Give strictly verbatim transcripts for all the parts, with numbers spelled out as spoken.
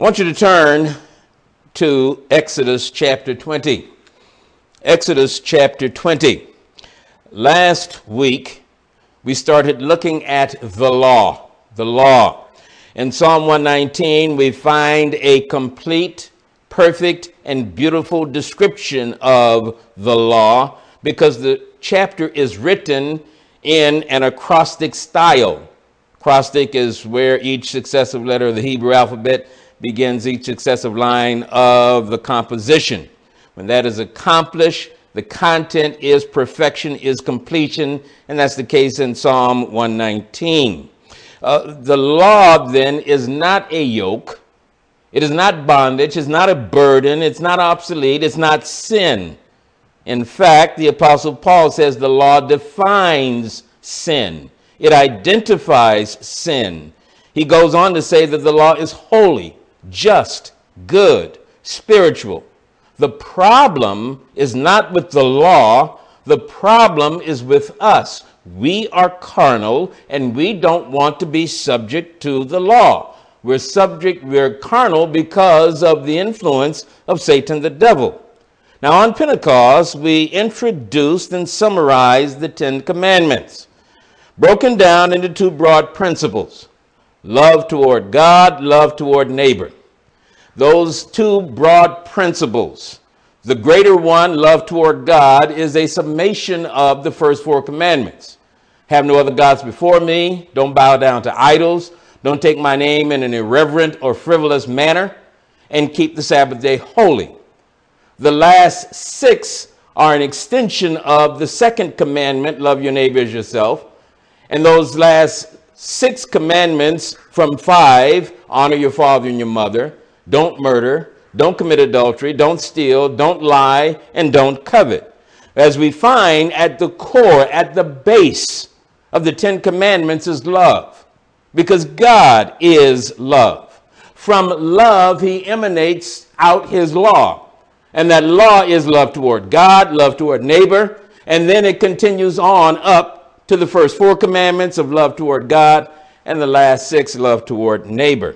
I want you to turn to Exodus chapter twenty. Exodus chapter twenty. Last week, we started looking at the law, the law. In Psalm one nineteen, we find a complete, perfect, and beautiful description of the law because the chapter is written in an acrostic style. Acrostic is where each successive letter of the Hebrew alphabet begins each successive line of the composition. When that is accomplished, the content is perfection, is completion, and that's the case in Psalm one nineteen. Uh, the law, then, is not a yoke. It is not bondage. It's not a burden. It's not obsolete. It's not sin. In fact, the Apostle Paul says the law defines sin. It identifies sin. He goes on to say that the law is holy, just, good, spiritual. The problem is not with the law. The problem is with us. We are carnal and we don't want to be subject to the law. We're subject, we're carnal because of the influence of Satan the devil. Now on Pentecost, we introduced and summarized the Ten Commandments, broken down into two broad principles: love toward God, love toward neighbor. Those two broad principles, the greater one, love toward God, is a summation of the first four commandments. Have no other gods before me. Don't bow down to idols. Don't take my name in an irreverent or frivolous manner. And keep the Sabbath day holy. The last six are an extension of the second commandment, love your neighbor as yourself. And those last six commandments from five, honor your father and your mother, don't murder, don't commit adultery, don't steal, don't lie, and don't covet. As we find at the core, at the base of the Ten Commandments is love, because God is love. From love, he emanates out his law. And that law is love toward God, love toward neighbor, and then it continues on up to the first four commandments of love toward God, and the last six, love toward neighbor.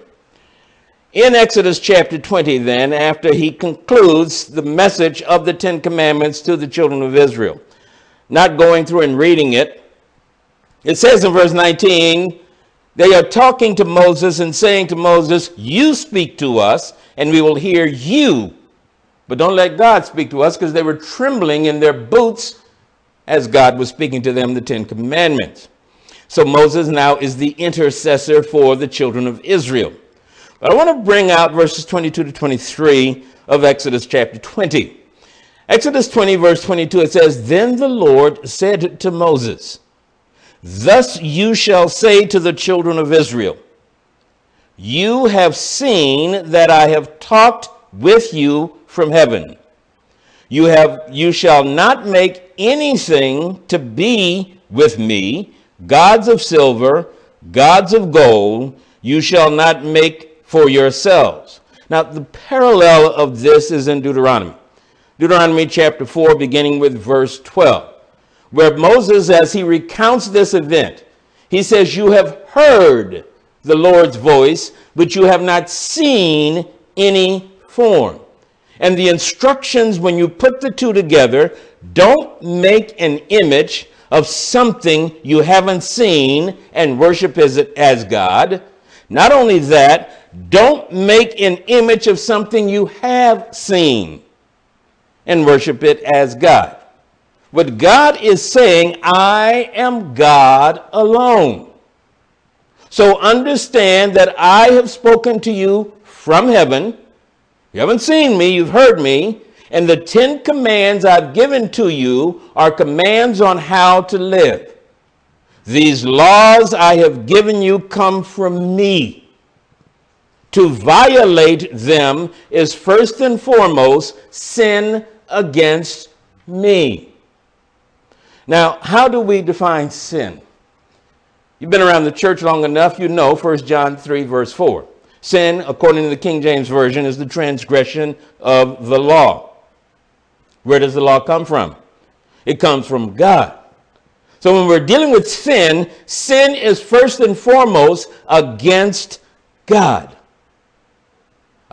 In Exodus chapter twenty, then, after he concludes the message of the Ten Commandments to the children of Israel, not going through and reading it, it says in verse nineteen, they are talking to Moses and saying to Moses, you speak to us and we will hear you, but don't let God speak to us, because they were trembling in their boots as God was speaking to them the Ten Commandments. So Moses now is the intercessor for the children of Israel. But I want to bring out verses twenty-two to twenty-three of Exodus chapter twenty. Exodus twenty, verse twenty-two, it says, then the Lord said to Moses, thus you shall say to the children of Israel, you have seen that I have talked with you from heaven. You have, you shall not make anything to be with me, gods of silver, gods of gold, you shall not make for yourselves. Now, the parallel of this is in Deuteronomy. Deuteronomy chapter four, beginning with verse twelve, where Moses, as he recounts this event, he says, you have heard the Lord's voice, but you have not seen any form. And the instructions, when you put the two together, don't make an image of something you haven't seen and worship as, as God. Not only that, don't make an image of something you have seen and worship it as God. What God is saying, I am God alone. So understand that I have spoken to you from heaven. You haven't seen me, you've heard me. And the Ten Commands I've given to you are commands on how to live. These laws I have given you come from me. To violate them is first and foremost sin against me. Now, how do we define sin? You've been around the church long enough, you know First John three, verse four. Sin, according to the King James Version, is the transgression of the law. Where does the law come from? It comes from God. So when we're dealing with sin, sin is first and foremost against God.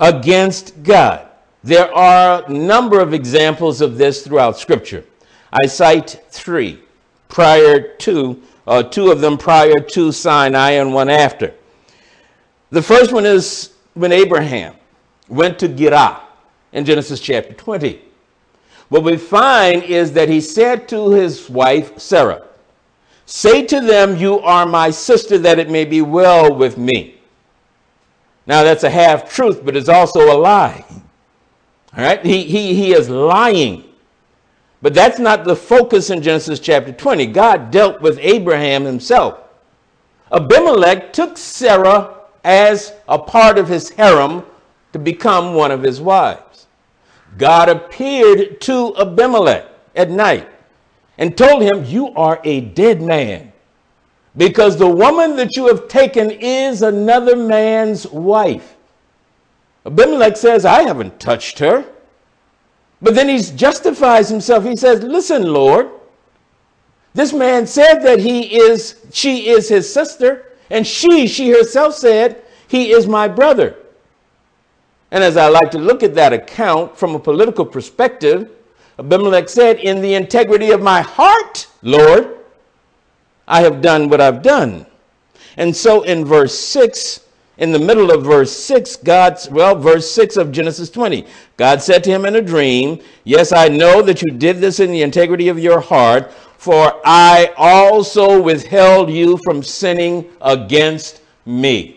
against God. There are a number of examples of this throughout Scripture. I cite three prior to, uh, two of them prior to Sinai and one after. The first one is when Abraham went to Gerar in Genesis chapter twenty. What we find is that he said to his wife, Sarah, "Say to them, you are my sister, that it may be well with me." Now that's a half truth, but it's also a lie. All right, he, he, he is lying. But that's not the focus in Genesis chapter twenty. God dealt with Abraham himself. Abimelech took Sarah as a part of his harem to become one of his wives. God appeared to Abimelech at night and told him, "You are a dead man, because the woman that you have taken is another man's wife." Abimelech says, "I haven't touched her." But then he justifies himself. He says, "Listen, Lord, this man said that he is, she is his sister, and she, she herself said, he is my brother." And as I like to look at that account from a political perspective, Abimelech said, "In the integrity of my heart, Lord, I have done what I've done." And so in verse six, in the middle of verse six, God's, well, verse six of Genesis twenty, God said to him in a dream, "Yes, I know that you did this in the integrity of your heart, for I also withheld you from sinning against me."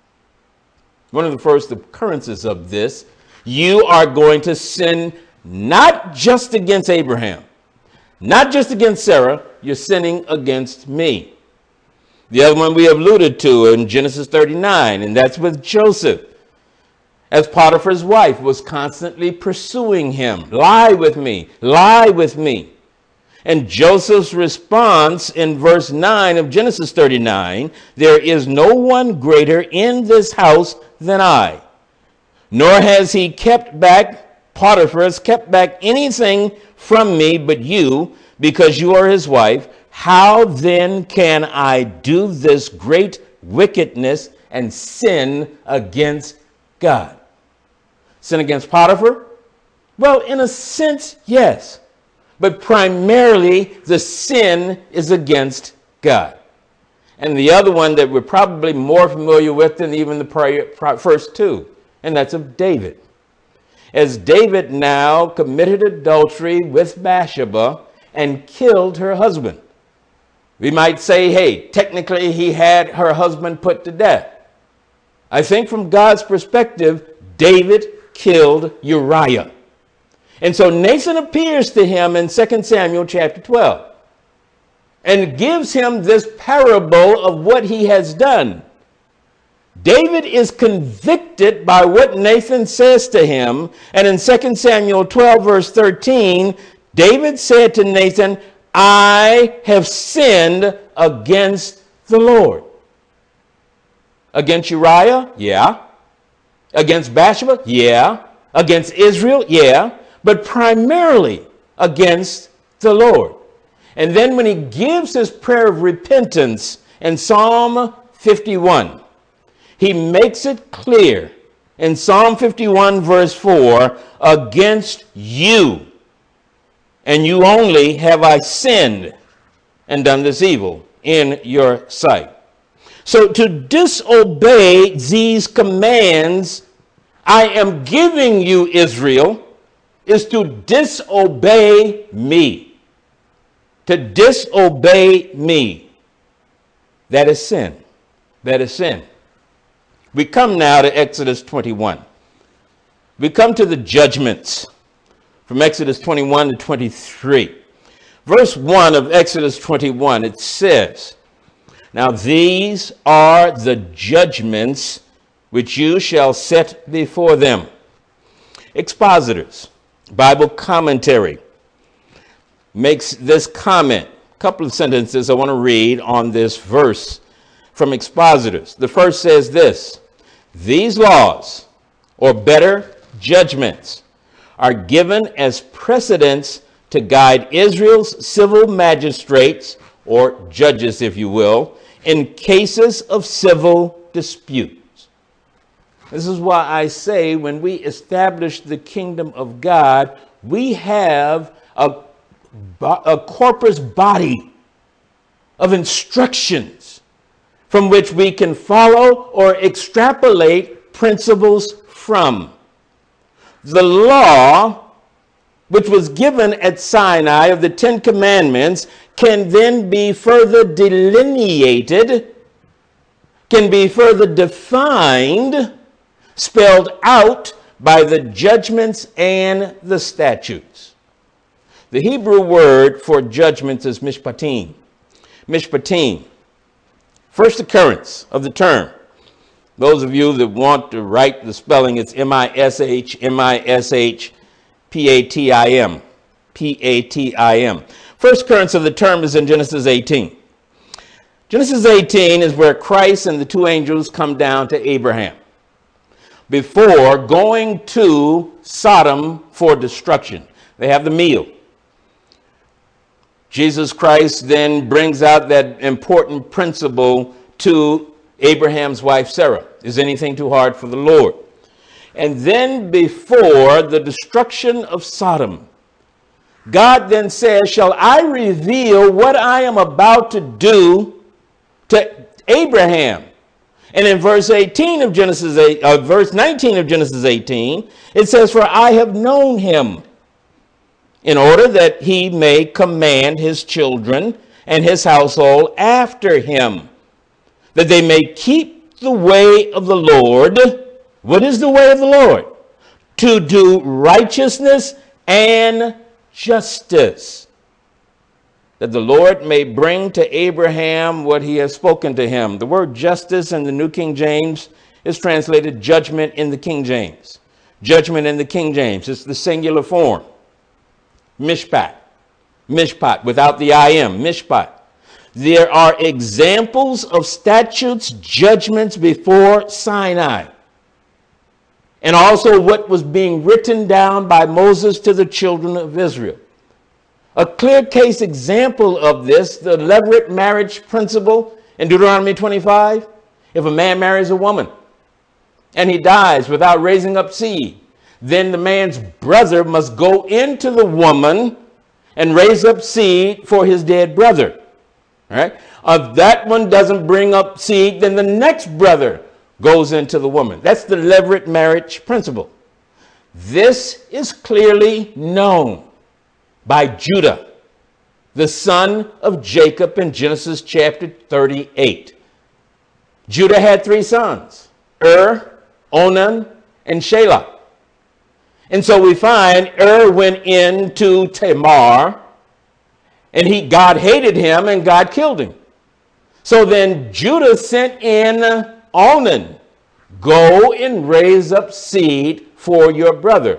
One of the first occurrences of this, you are going to sin not just against Abraham, not just against Sarah, you're sinning against me. The other one we have alluded to in Genesis thirty-nine, and that's with Joseph, as Potiphar's wife was constantly pursuing him. "Lie with me, lie with me." And Joseph's response in verse nine of Genesis thirty-nine, "There is no one greater in this house than I, nor has he kept back, Potiphar has kept back anything from me but you, because you are his wife. How then can I do this great wickedness and sin against God?" Sin against Potiphar? Well, in a sense, yes. But primarily, the sin is against God. And the other one that we're probably more familiar with than even the prior, first two, and that's of David. As David now committed adultery with Bathsheba and killed her husband. We might say, hey, technically he had her husband put to death. I think from God's perspective, David killed Uriah. And so Nathan appears to him in Second Samuel chapter twelve and gives him this parable of what he has done. David is convicted by what Nathan says to him. And in Second Samuel twelve, verse thirteen, David said to Nathan, "I have sinned against the Lord." Against Uriah? Yeah. Against Bathsheba? Yeah. Against Israel? Yeah. But primarily against the Lord. And then when he gives his prayer of repentance in Psalm fifty-one, he makes it clear in Psalm fifty-one, verse four, "Against you and you only have I sinned and done this evil in your sight." So to disobey these commands I am giving you, Israel, is to disobey me. To disobey me. That is sin. That is sin. We come now to Exodus twenty-one. We come to the judgments from Exodus twenty-one to twenty-three. Verse one of Exodus twenty-one, it says, "Now these are the judgments which you shall set before them." Expositors, Bible commentary, makes this comment. A couple of sentences I want to read on this verse from expositors. The first says this: "These laws, or better, judgments, are given as precedents to guide Israel's civil magistrates, or judges, if you will, in cases of civil disputes." This is why I say when we establish the kingdom of God, we have a, a corpus body of instructions from which we can follow or extrapolate principles from. The law, which was given at Sinai of the Ten Commandments, can then be further delineated, can be further defined, spelled out by the judgments and the statutes. The Hebrew word for judgments is mishpatim. Mishpatim, first occurrence of the term. Those of you that want to write the spelling, it's M I S H, M I S H, P A T I M, P A T I M. First occurrence of the term is in Genesis eighteen. Genesis eighteen is where Christ and the two angels come down to Abraham before going to Sodom for destruction. They have the meal. Jesus Christ then brings out that important principle to Abraham's wife Sarah. Is anything too hard for the Lord? And then before the destruction of Sodom, God then says, shall I reveal what I am about to do to Abraham? And in verse eighteen of Genesis eight, uh, verse nineteen of Genesis eighteen, it says, for I have known him, in order that he may command his children and his household after him, that they may keep the way of the Lord. What is the way of the Lord? To do righteousness and justice, that the Lord may bring to Abraham what he has spoken to him. The word justice in the New King James is translated judgment in the King James. Judgment in the King James. It's the singular form. Mishpat. Mishpat, without the I am. Mishpat. There are examples of statutes, judgments before Sinai. And also what was being written down by Moses to the children of Israel. A clear case example of this, the levirate marriage principle in Deuteronomy twenty-five. If a man marries a woman and he dies without raising up seed, then the man's brother must go into the woman and raise up seed for his dead brother. All right? If that one doesn't bring up seed, then the next brother goes into the woman. That's the levirate marriage principle. This is clearly known by Judah, the son of Jacob, in Genesis chapter thirty-eight. Judah had three sons, Er, Onan, and Shelah. And so we find Er went into Tamar, and he God hated him, and God killed him. So then Judah sent in Onan, go and raise up seed for your brother.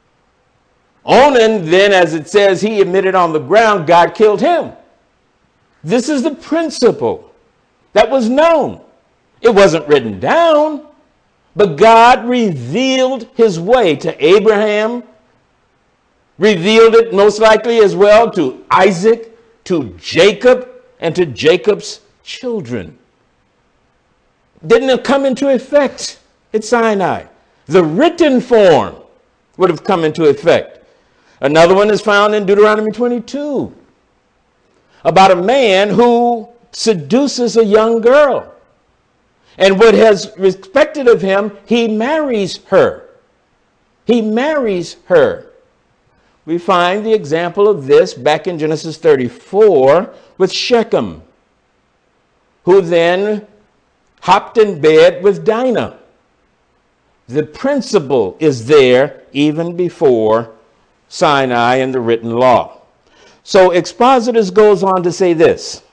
Onan then, as it says, he admitted on the ground, God killed him. This is the principle that was known. It wasn't written down, but God revealed his way to Abraham, revealed it most likely as well to Isaac, to Jacob, and to Jacob's children. Didn't come into effect at Sinai. The written form would have come into effect. Another one is found in Deuteronomy twenty-two, about a man who seduces a young girl. And what has respected of him, he marries her. He marries her. We find the example of this back in Genesis thirty-four with Shechem, who then hopped in bed with Dinah. The principle is there even before Sinai and the written law. So Expositors goes on to say this.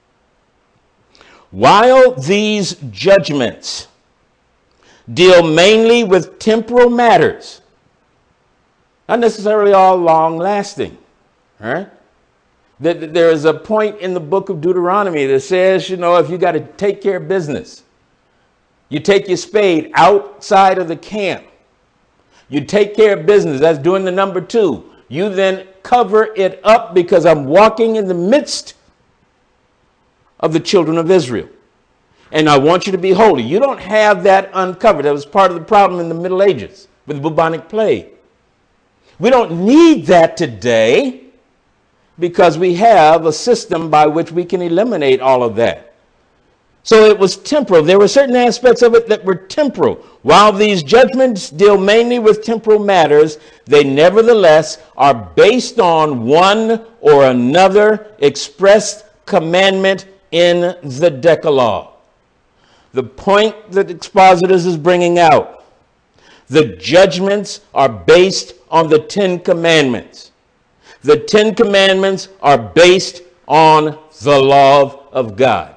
While these judgments deal mainly with temporal matters, not necessarily all long-lasting, all right? There is a point in the book of Deuteronomy that says, you know, if you got to take care of business, you take your spade outside of the camp. You take care of business. That's doing the number two. You then cover it up because I'm walking in the midst of the children of Israel. and I want you to be holy. You don't have that uncovered. That was part of the problem in the Middle Ages with the bubonic plague. We don't need that today because we have a system by which we can eliminate all of that. So it was temporal. There were certain aspects of it that were temporal. While these judgments deal mainly with temporal matters, they nevertheless are based on one or another expressed commandment in the Decalogue. The point that expositors is bringing out, the judgments are based on the Ten Commandments. The Ten Commandments are based on the law of God.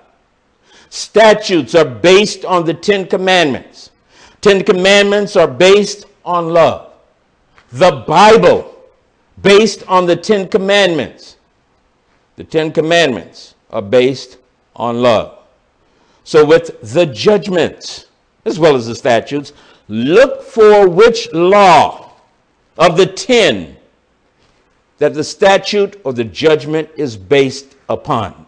Statutes are based on the Ten Commandments. Ten Commandments are based on love. The Bible, based on the Ten Commandments. The Ten Commandments are based on love. So with the judgments, as well as the statutes, look for which law of the ten that the statute or the judgment is based upon.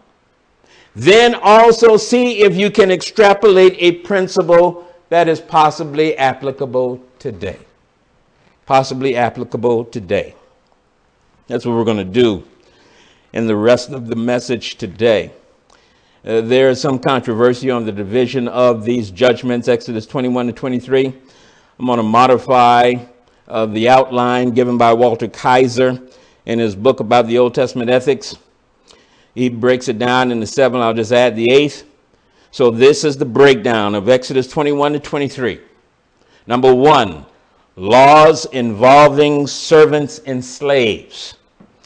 Then also see if you can extrapolate a principle that is possibly applicable today. Possibly applicable today. That's what we're going to do in the rest of the message today. Uh, there is some controversy on the division of these judgments, Exodus twenty-one to twenty-three. I'm going to modify uh, the outline given by Walter Kaiser in his book about the Old Testament ethics. He breaks it down into seven. I'll just add the eighth. So this is the breakdown of Exodus twenty-one to twenty-three. Number one, laws involving servants and slaves.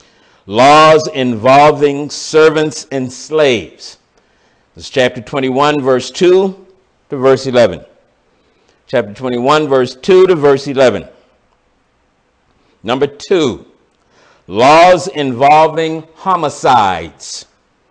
Laws involving servants and slaves. This is chapter twenty-one, verse two to verse eleven. Chapter twenty-one, verse two to verse eleven. Number two, laws involving homicides.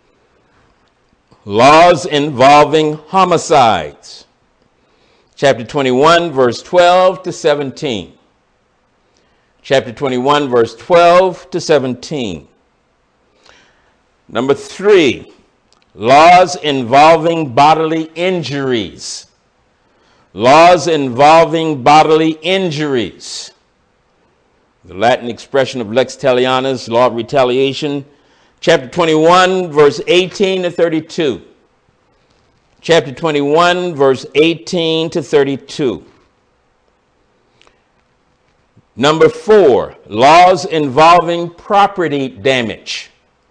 Laws involving homicides. Chapter twenty-one, verse twelve to seventeen. Chapter twenty-one, verse twelve to seventeen. Number three, laws involving bodily injuries. Laws involving bodily injuries. The Latin expression of lex talionis, law of retaliation. Chapter twenty-one, verse eighteen to thirty-two. Chapter twenty-one, verse eighteen to thirty-two. Number four, laws involving property damage.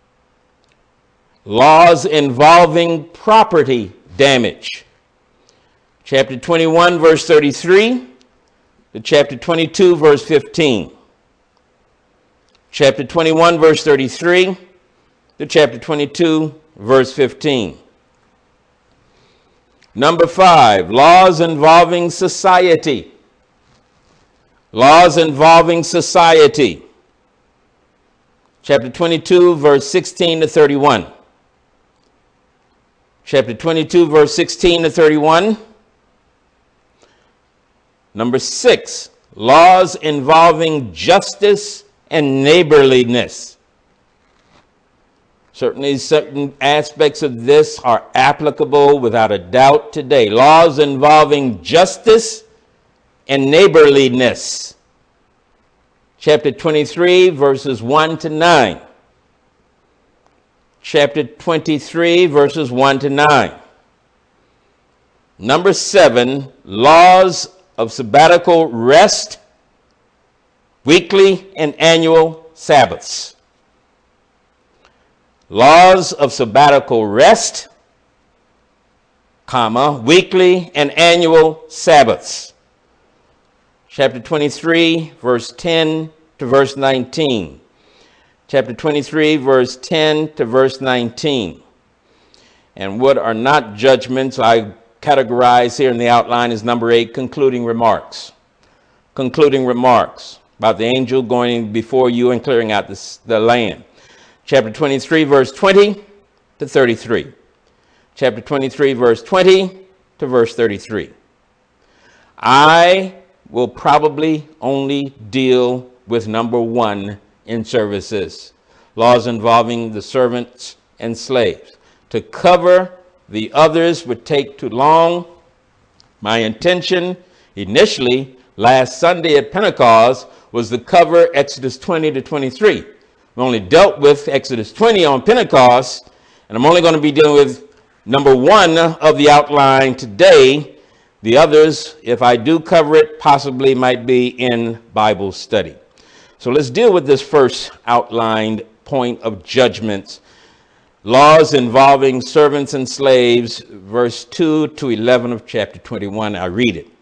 Laws involving property damage. Chapter twenty-one, verse thirty-three to chapter twenty-two, verse fifteen. Chapter twenty-one, verse thirty-three to chapter twenty-two, verse fifteen. Number five, laws involving society. Laws involving society. Chapter twenty-two, verse sixteen to thirty-one. Chapter twenty-two, verse sixteen to thirty-one. Number six, laws involving justice and neighborliness. Certainly certain aspects of this are applicable without a doubt today. Laws involving justice and neighborliness. Chapter twenty-three, verses one to nine. Chapter twenty-three, verses one to nine. Number seven, laws of sabbatical rest, weekly and annual Sabbaths. Laws of sabbatical rest, comma, weekly and annual Sabbaths. Chapter twenty-three, verse ten to verse nineteen. Chapter twenty-three, verse ten to verse nineteen. And what are not judgments, I categorize here in the outline as number eight, concluding remarks. Concluding remarks about the angel going before you and clearing out this, the land. Chapter twenty-three, verse twenty to thirty-three. Chapter twenty-three, verse twenty to verse thirty-three. I will probably only deal with number one in services, laws involving the servants and slaves, to cover the others would take too long. My intention initially last Sunday at Pentecost was to cover Exodus twenty to twenty-three. We only dealt with Exodus twenty on Pentecost, and I'm only going to be dealing with number one of the outline today. The others, if I do cover it, possibly might be in Bible study. So let's deal with this first outlined point of judgments. Laws involving servants and slaves, verse two to eleven of chapter twenty-one. I read it.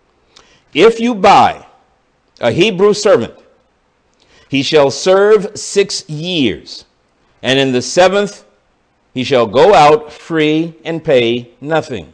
If you buy a Hebrew servant, he shall serve six years, and in the seventh he shall go out free and pay nothing.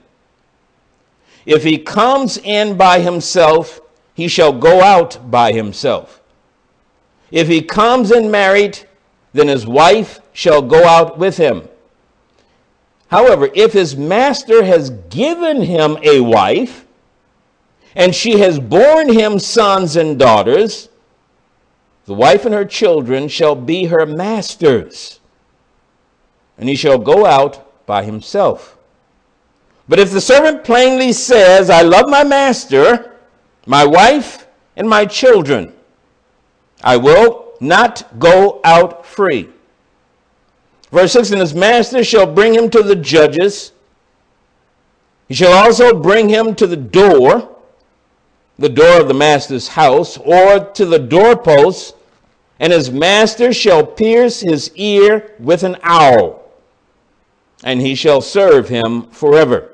If he comes in by himself, he shall go out by himself. If he comes in married, then his wife shall go out with him. However, if his master has given him a wife, and she has borne him sons and daughters, the wife and her children shall be her master's, and he shall go out by himself. But if the servant plainly says, I love my master, my wife, and my children, I will not go out free. Verse six, and his master shall bring him to the judges. He shall also bring him to the door, the door of the master's house, or to the doorpost, and his master shall pierce his ear with an awl, and he shall serve him forever.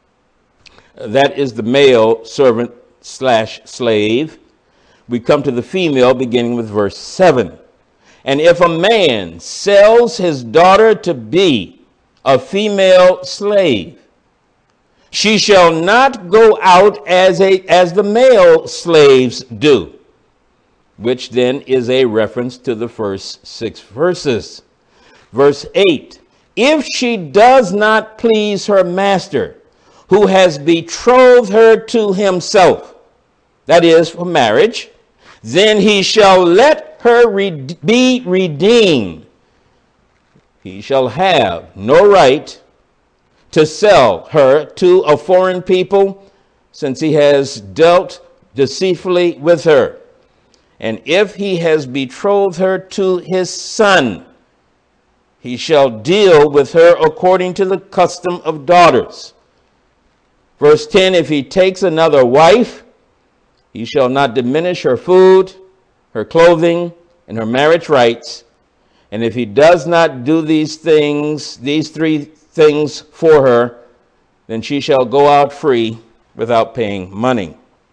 That is the male servant slash slave. We come to the female beginning with verse seven. And if a man sells his daughter to be a female slave, she shall not go out as a as the male slaves do, which then is a reference to the first six verses. Verse eight, if she does not please her master, who has betrothed her to himself, that is, for marriage, then he shall let her re- be redeemed. He shall have no right to sell her to a foreign people, since he has dealt deceitfully with her. And if he has betrothed her to his son, he shall deal with her according to the custom of daughters. Verse ten, if he takes another wife, he shall not diminish her food, her clothing, and her marriage rights. And if he does not do these things, these three things for her, then she shall go out free without paying money.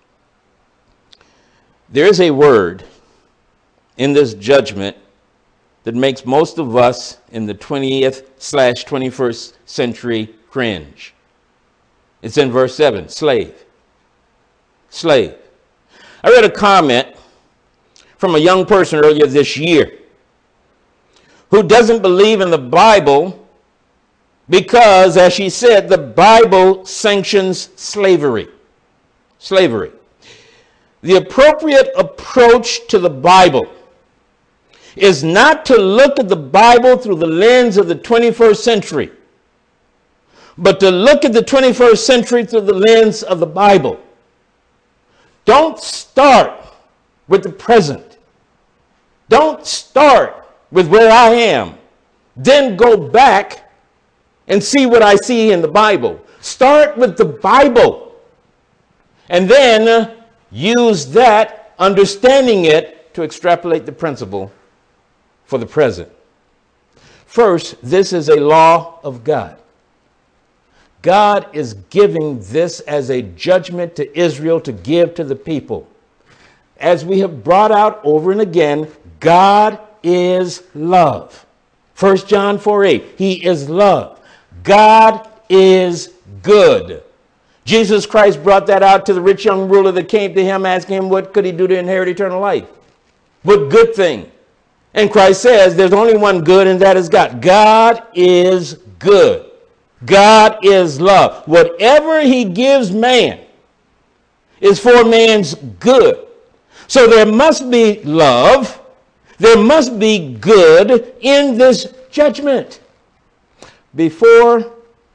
There is a word in this judgment that makes most of us in the twentieth slash twenty-first century cringe. It's in verse seven, slave. Slave. I read a comment from a young person earlier this year who doesn't believe in the Bible because, as she said, the Bible sanctions slavery. Slavery. The appropriate approach to the Bible is not to look at the Bible through the lens of the twenty-first century, but to look at the twenty-first century through the lens of the Bible. Don't start with the present. Don't start with where I am. Then go back and see what I see in the Bible. Start with the Bible. And then uh, use that, understanding it, to extrapolate the principle for the present. First, this is a law of God. God is giving this as a judgment to Israel to give to the people. As we have brought out over and again, God is love. First John four eight, he is love. God is good. Jesus Christ brought that out to the rich young ruler that came to him asking him what could he do to inherit eternal life. What good thing? And Christ says there's only one good, and that is God. God is good. God is love. Whatever he gives man is for man's good. So there must be love. There must be good in this judgment. Before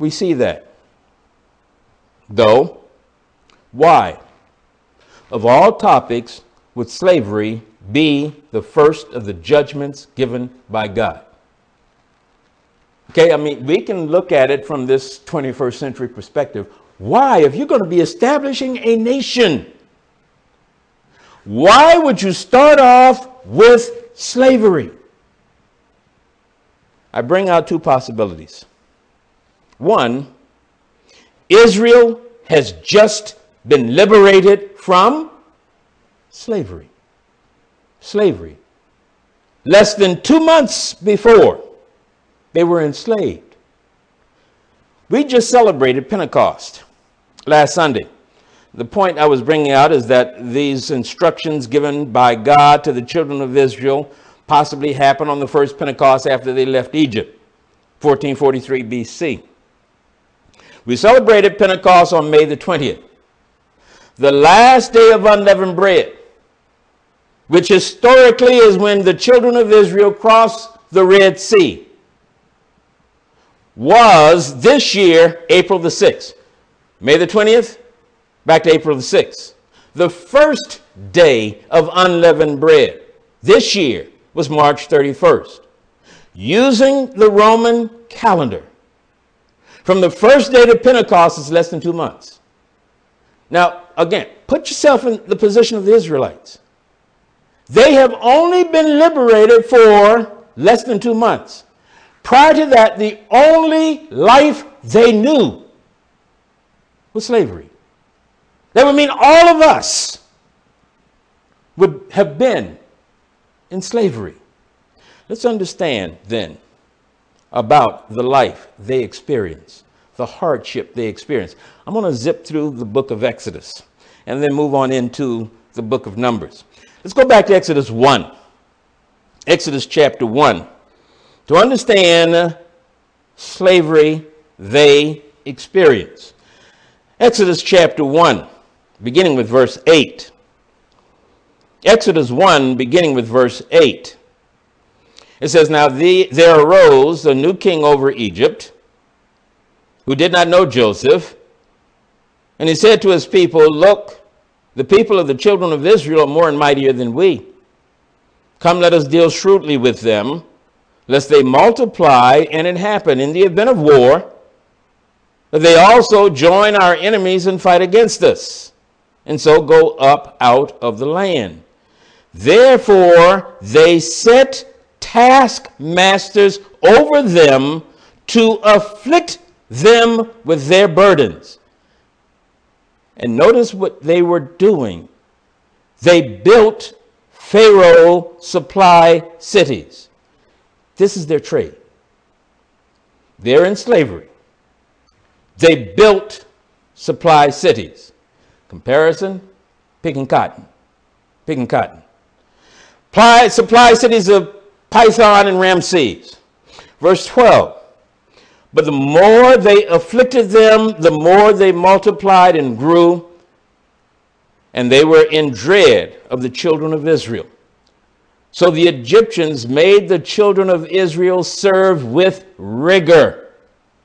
we see that. Though, why, of all topics, would slavery be the first of the judgments given by God? Okay, I mean, we can look at it from this twenty-first century perspective. Why, if you're going to be establishing a nation, why would you start off with slavery? I bring out two possibilities. One, Israel has just been liberated from slavery. Slavery. Less than two months before, they were enslaved. We just celebrated Pentecost last Sunday. The point I was bringing out is that these instructions given by God to the children of Israel possibly happened on the first Pentecost after they left Egypt, fourteen forty-three B C. We celebrated Pentecost on May the twentieth, the last day of unleavened bread, which historically is when the children of Israel crossed the Red Sea, was this year, April the sixth. May the twentieth, back to April the sixth. The first day of unleavened bread this year was March thirty-first. Using the Roman calendar, from the first day to Pentecost is less than two months. Now, again, put yourself in the position of the Israelites. They have only been liberated for less than two months. Prior to that, the only life they knew was slavery. That would mean all of us would have been in slavery. Let's understand then about the life they experienced, the hardship they experienced. I'm going to zip through the book of Exodus and then move on into the book of Numbers. Let's go back to Exodus one. Exodus chapter one. To understand slavery they experienced. Exodus chapter one, beginning with verse eight. Exodus one, beginning with verse eight. It says, Now the, there arose a new king over Egypt, who did not know Joseph. And he said to his people, Look, the people of the children of Israel are more and mightier than we. Come, let us deal shrewdly with them, lest they multiply, and it happen in the event of war, that they also join our enemies and fight against us, and so go up out of the land. Therefore they set taskmasters over them to afflict them with their burdens. And notice what they were doing. They built Pharaoh supply cities. This is their trade. They're in slavery. They built supply cities. Comparison, picking cotton. Picking cotton. Supply, supply cities of Python and Ramses. Verse twelve. But the more they afflicted them, the more they multiplied and grew, and they were in dread of the children of Israel. So the Egyptians made the children of Israel serve with rigor,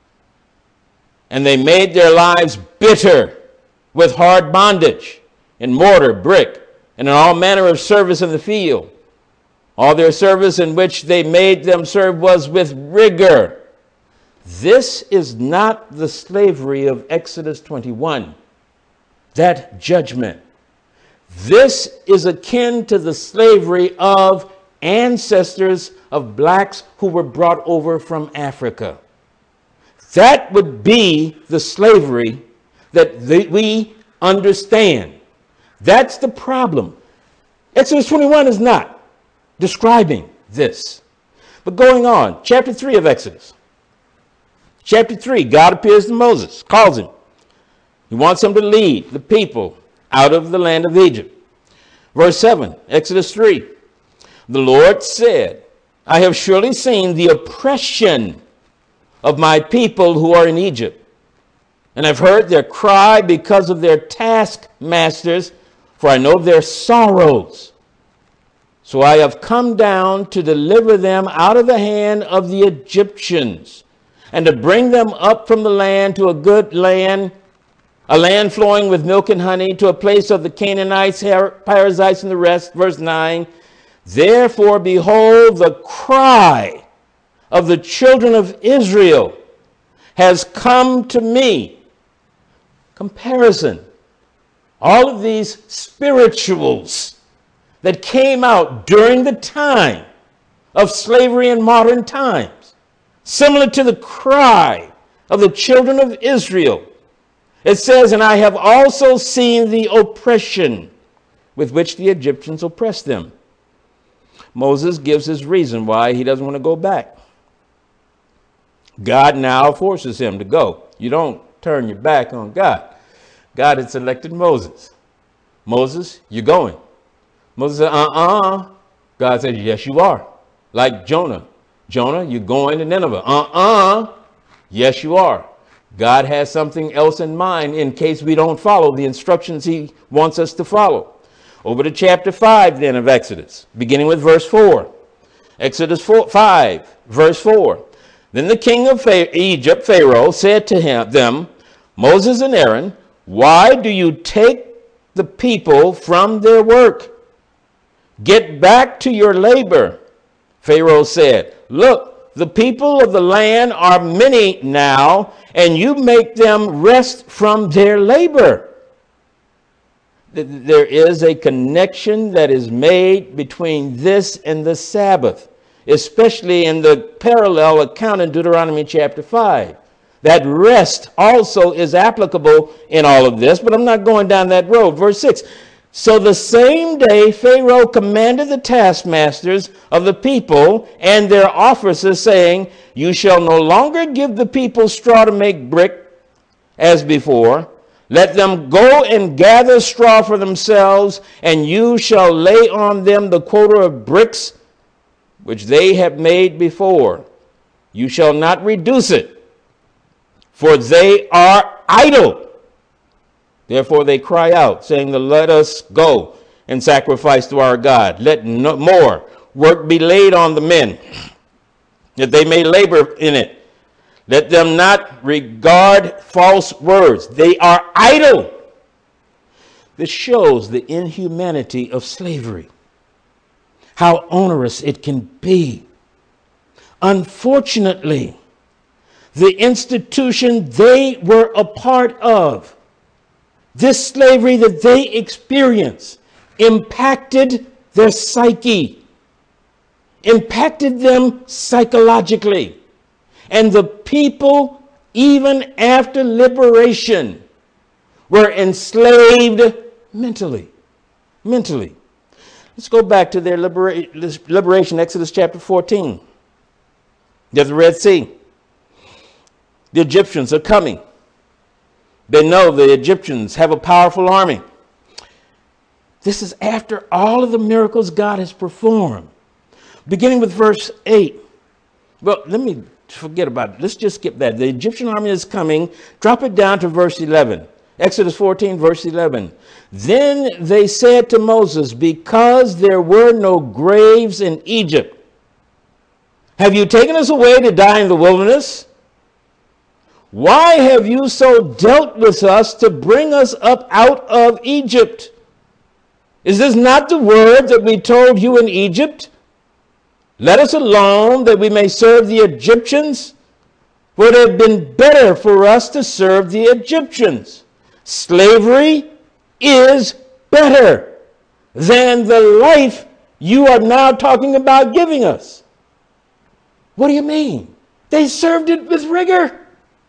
and they made their lives bitter with hard bondage, in mortar, brick, and in all manner of service in the field. All their service in which they made them serve was with rigor. This is not the slavery of Exodus twenty-one, that judgment. This is akin to the slavery of ancestors of blacks who were brought over from Africa. That would be the slavery that they, we understand. That's the problem. Exodus twenty-one is not describing this. But going on, chapter three of Exodus. Chapter three, God appears to Moses, calls him. He wants him to lead the people out of the land of Egypt. Verse seven, Exodus three. The Lord said, I have surely seen the oppression of my people who are in Egypt, and I've heard their cry because of their taskmasters, for I know their sorrows. So I have come down to deliver them out of the hand of the Egyptians, and to bring them up from the land to a good land, a land flowing with milk and honey, to a place of the Canaanites, Perizzites, and the rest. Verse nine, therefore, behold, the cry of the children of Israel has come to me. Comparison. All of these spirituals that came out during the time of slavery in modern times, similar to the cry of the children of Israel. It says, and I have also seen the oppression with which the Egyptians oppressed them. Moses gives his reason why he doesn't want to go back. God now forces him to go. You don't turn your back on God. God had selected Moses. Moses, you're going. Moses said, uh-uh. God said, yes, you are. Like Jonah. Jonah, you're going to Nineveh. Uh-uh. Yes, you are. God has something else in mind in case we don't follow the instructions he wants us to follow. Over to chapter five then of Exodus, beginning with verse four. Exodus four, five, verse four. Then the king of Egypt, Pharaoh, said to him, them, Moses and Aaron, why do you take the people from their work? Get back to your labor. Pharaoh said, look, the people of the land are many now, and you make them rest from their labor. There is a connection that is made between this and the Sabbath, especially in the parallel account in Deuteronomy chapter five. That rest also is applicable in all of this, but I'm not going down that road. Verse six. So the same day Pharaoh commanded the taskmasters of the people and their officers, saying, you shall no longer give the people straw to make brick as before. Let them go and gather straw for themselves, and you shall lay on them the quota of bricks which they have made before. You shall not reduce it, for they are idle. Therefore they cry out, saying, let us go and sacrifice to our God. Let no more work be laid on the men, that they may labor in it. Let them not regard false words. They are idle. This shows the inhumanity of slavery, how onerous it can be. Unfortunately, the institution they were a part of, this slavery that they experienced, impacted their psyche, impacted them psychologically. And the people, even after liberation, were enslaved mentally. Mentally. Let's go back to their libera- liberation, Exodus chapter fourteen. There's the Red Sea. The Egyptians are coming. They know the Egyptians have a powerful army. This is after all of the miracles God has performed. Beginning with verse eight. Well, let me forget about it. Let's just skip that. The Egyptian army is coming. Drop it down to verse eleven. Exodus fourteen, verse eleven. Then they said to Moses, because there were no graves in Egypt, have you taken us away to die in the wilderness? Why have you so dealt with us to bring us up out of Egypt? Is this not the word that we told you in Egypt? Let us alone that we may serve the Egyptians. For it would have been better for us to serve the Egyptians. Slavery is better than the life you are now talking about giving us. What do you mean? They served it with rigor.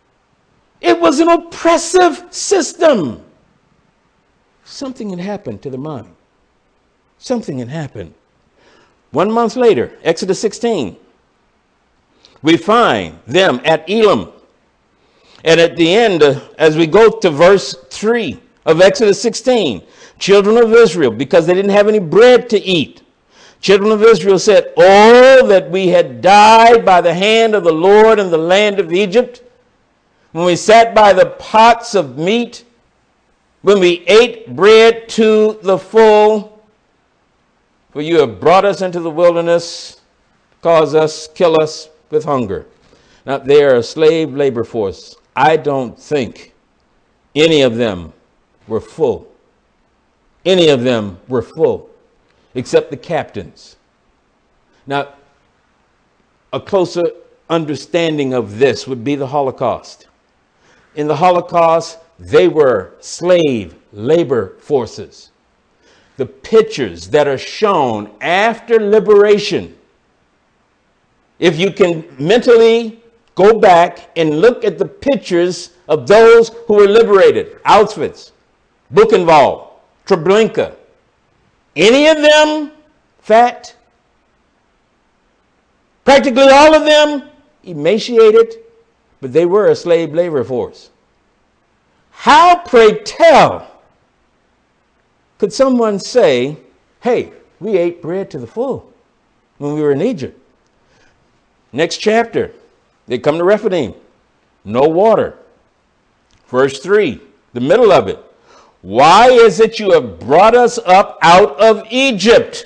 It was an oppressive system. Something had happened to the mind. Something had happened. One month later, Exodus sixteen, we find them at Elim. And at the end, uh, as we go to verse three of Exodus sixteen, children of Israel, because they didn't have any bread to eat, children of Israel said, oh, that we had died by the hand of the Lord in the land of Egypt, when we sat by the pots of meat, when we ate bread to the full. For you have brought us into the wilderness, cause us, kill us with hunger. Now, they are a slave labor force. I don't think any of them were full. Any of them were full, except the captains. Now, a closer understanding of this would be the Holocaust. In the Holocaust, they were slave labor forces. The pictures that are shown after liberation, if you can mentally go back and look at the pictures of those who were liberated, Auschwitz, Buchenwald, Treblinka, any of them fat, practically all of them emaciated, but they were a slave labor force. How, pray tell, could someone say, hey, we ate bread to the full when we were in Egypt? Next chapter, they come to Rephidim, no water. Verse three, the middle of it. Why is it you have brought us up out of Egypt?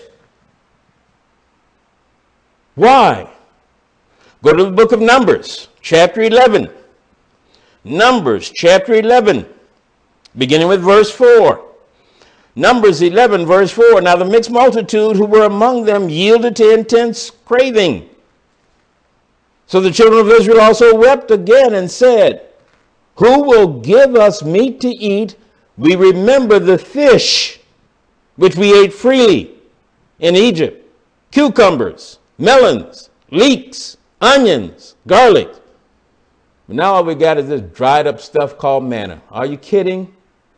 Why? Go to the book of Numbers, chapter eleven. Numbers, chapter eleven, beginning with verse four. Numbers eleven, verse four. Now the mixed multitude who were among them yielded to intense craving. So the children of Israel also wept again and said, who will give us meat to eat? We remember the fish which we ate freely in Egypt, cucumbers, melons, leeks, onions, garlic. But now all we got is this dried up stuff called manna. Are you kidding?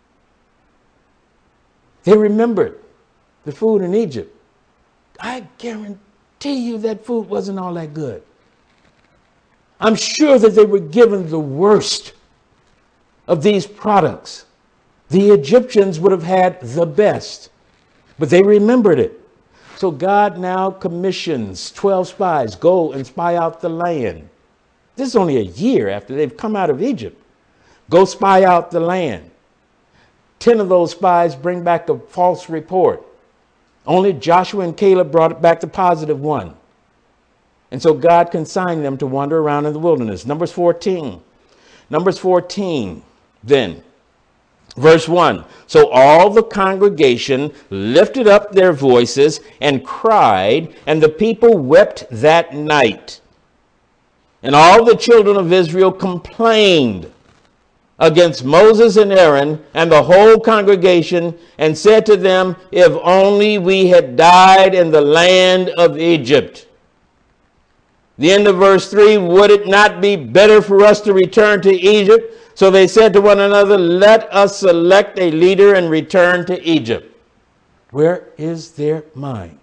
They remembered the food in Egypt. I guarantee you that food wasn't all that good. I'm sure that they were given the worst of these products. The Egyptians would have had the best, but they remembered it. So God now commissions twelve spies, go and spy out the land. This is only a year after they've come out of Egypt. Go spy out the land. Ten of those spies bring back a false report. Only Joshua and Caleb brought back the positive one. And so God consigned them to wander around in the wilderness. Numbers fourteen. Numbers fourteen, then. Verse one, so all the congregation lifted up their voices and cried, and the people wept that night. And all the children of Israel complained against Moses and Aaron and the whole congregation and said to them, if only we had died in the land of Egypt. The end of verse three, would it not be better for us to return to Egypt? So they said to one another, let us select a leader and return to Egypt. Where is their mind?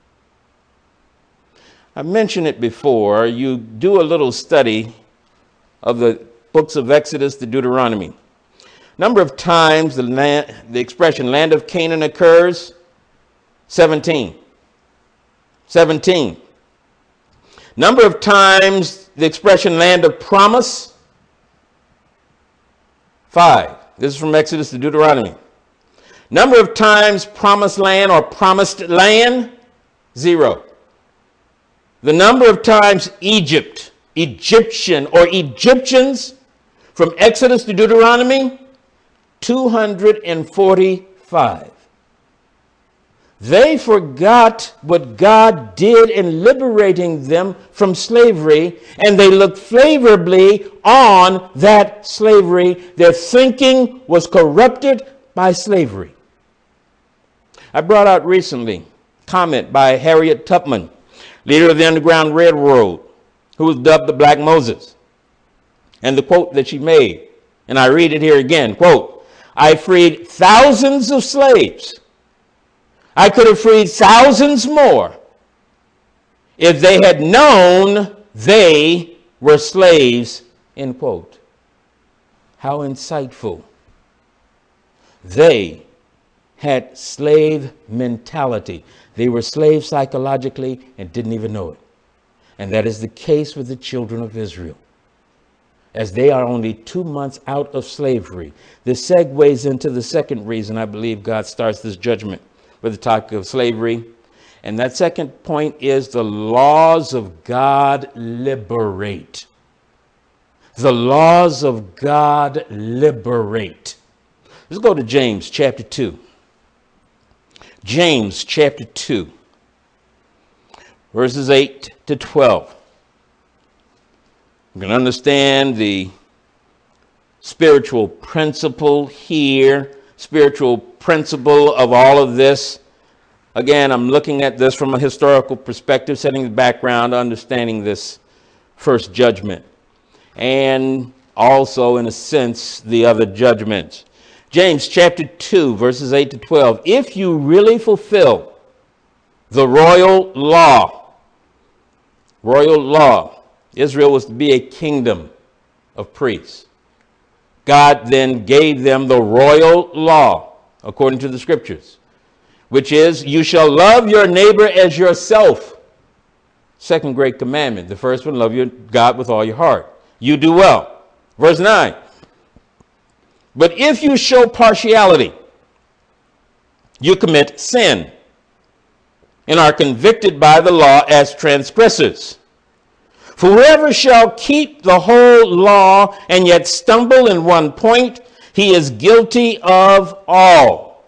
I mentioned it before. You do a little study of the books of Exodus to Deuteronomy. Number of times the, land, the expression land of Canaan occurs, seventeen. seventeen. Number of times the expression land of promise, five. This is from Exodus to Deuteronomy. Number of times promised land or promised land, zero. The number of times Egypt, Egyptian or Egyptians, from Exodus to Deuteronomy, two hundred forty-five. They forgot what God did in liberating them from slavery, and they looked favorably on that slavery. Their thinking was corrupted by slavery. I brought out recently a comment by Harriet Tubman, leader of the Underground Railroad, who was dubbed the Black Moses. And the quote that she made, and I read it here again, quote, I freed thousands of slaves. I could have freed thousands more if they had known they were slaves, end quote. How insightful. They had slave mentality. They were slaves psychologically and didn't even know it. And that is the case with the children of Israel. As they are only two months out of slavery. This segues into the second reason I believe God starts this judgment with the topic of slavery. And that second point is the laws of God liberate. The laws of God liberate. Let's go to James chapter two. James chapter two, verses eight to twelve. You can understand the spiritual principle here, spiritual principle of all of this. Again, I'm looking at this from a historical perspective, setting the background, understanding this first judgment, and also, in a sense, the other judgments. James chapter two, verses eight to twelve. If you really fulfill the royal law, royal law, Israel was to be a kingdom of priests. God then gave them the royal law, according to the scriptures, which is, you shall love your neighbor as yourself. Second great commandment. The first one, love your God with all your heart. You do well. Verse nine. But if you show partiality, you commit sin and are convicted by the law as transgressors. For whoever shall keep the whole law and yet stumble in one point, he is guilty of all.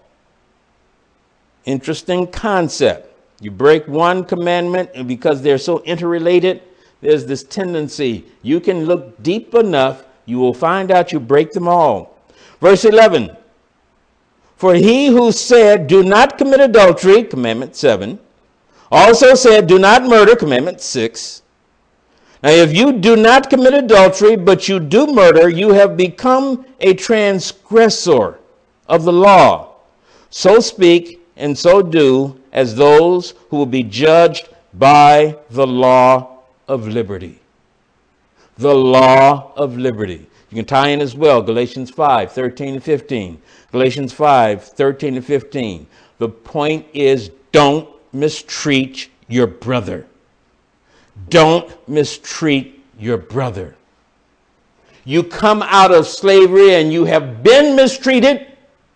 Interesting concept. You break one commandment, and because they're so interrelated, there's this tendency. You can look deep enough, you will find out you break them all. Verse eleven. For he who said, do not commit adultery, commandment seven, also said, do not murder, commandment six. Now, if you do not commit adultery, but you do murder, you have become a transgressor of the law. So speak and so do as those who will be judged by the law of liberty. The law of liberty. You can tie in as well Galatians five, thirteen and fifteen. Galatians five, thirteen and fifteen. The point is, don't mistreat your brother. Don't mistreat your brother. You come out of slavery and you have been mistreated.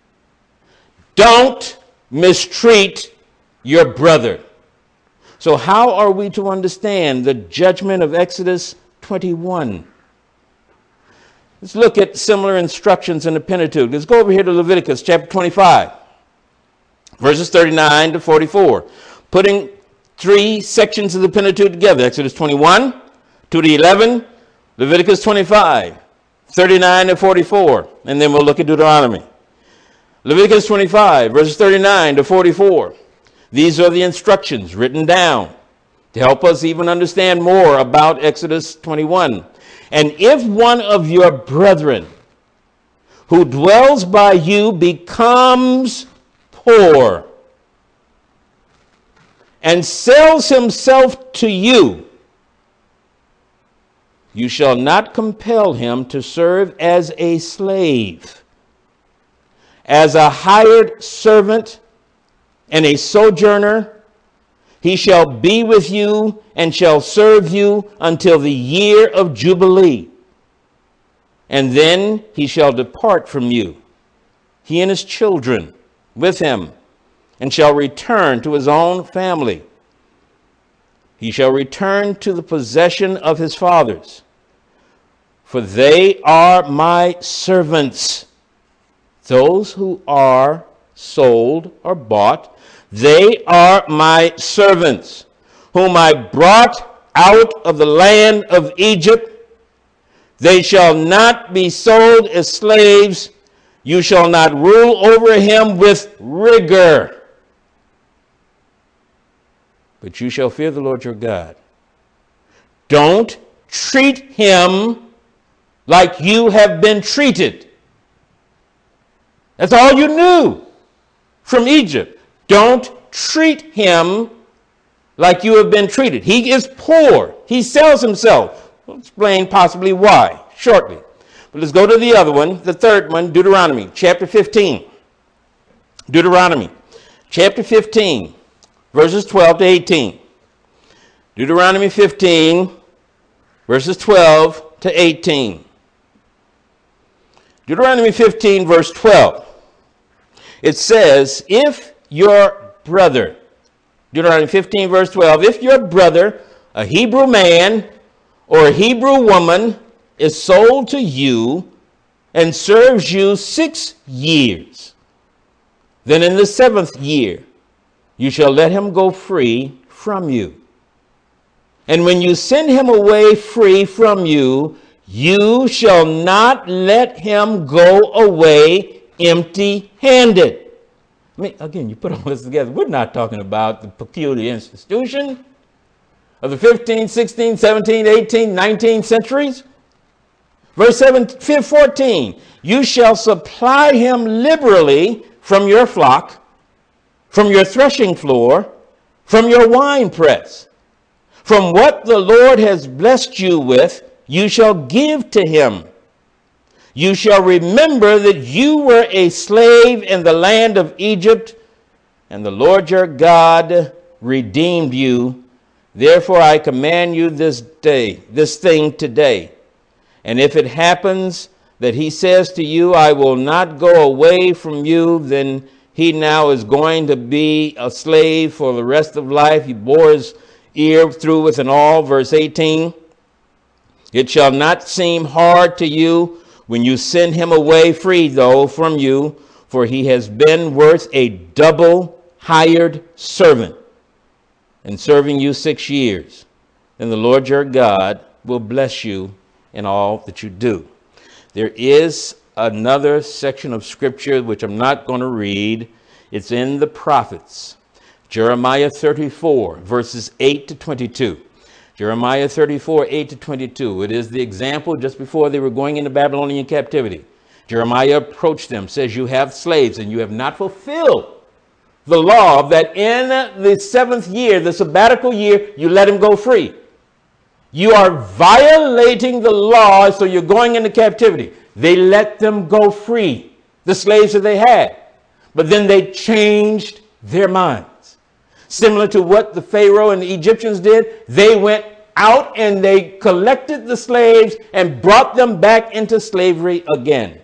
Don't mistreat your brother. So how are we to understand the judgment of Exodus twenty-one? Let's look at similar instructions in the Pentateuch. Let's go over here to Leviticus chapter twenty-five, verses thirty-nine to forty-four. Putting three sections of the Pentateuch together. Exodus twenty-one, two to eleven, Leviticus twenty-five, thirty-nine to forty-four. And then we'll look at Deuteronomy. Leviticus twenty-five, verses thirty-nine to forty-four. These are the instructions written down to help us even understand more about Exodus twenty-one. And if one of your brethren who dwells by you becomes poor and sells himself to you, you shall not compel him to serve as a slave, as a hired servant and a sojourner. He shall be with you and shall serve you until the year of Jubilee. And then he shall depart from you, he and his children with him, and shall return to his own family. He shall return to the possession of his fathers, for they are my servants. Those who are sold or bought, they are my servants, whom I brought out of the land of Egypt. They shall not be sold as slaves. You shall not rule over him with rigor. But you shall fear the Lord your God. Don't treat him like you have been treated. That's all you knew from Egypt. Don't treat him like you have been treated. He is poor. He sells himself. We'll explain possibly why shortly. But let's go to the other one, the third one, Deuteronomy chapter fifteen. Deuteronomy chapter fifteen, verses twelve to eighteen. Deuteronomy fifteen, verses twelve to eighteen. Deuteronomy fifteen, verse twelve. It says, if your brother, Deuteronomy fifteen, verse twelve, if your brother, a Hebrew man or a Hebrew woman, is sold to you and serves you six years, then in the seventh year you shall let him go free from you. And when you send him away free from you, you shall not let him go away empty-handed. I mean, again, you put all this together. We're not talking about the peculiar institution of the fifteenth, sixteenth, seventeenth, eighteenth, nineteenth centuries. Verse fourteen, you shall supply him liberally from your flock, from your threshing floor, from your winepress. From what the Lord has blessed you with, you shall give to him. You shall remember that you were a slave in the land of Egypt, and the Lord your God redeemed you. Therefore I command you this day, this thing today. And if it happens that he says to you, I will not go away from you, then he now is going to be a slave for the rest of life. He bore his ear through with an awl. Verse eighteen, it shall not seem hard to you when you send him away free, though, from you, for he has been worth a double hired servant and serving you six years. Then the Lord your God will bless you in all that you do. There is another section of scripture which I'm not going to read. It's in the prophets. Jeremiah thirty-four, verses eight to twenty-two. Jeremiah thirty-four, eight to twenty-two. It is the example just before they were going into Babylonian captivity. Jeremiah approached them, says, you have slaves and you have not fulfilled the law that in the seventh year, the sabbatical year, you let him go free. You are violating the law, so you're going into captivity. They let them go free, the slaves that they had. But then they changed their minds. Similar to what the Pharaoh and the Egyptians did, they went out and they collected the slaves and brought them back into slavery again.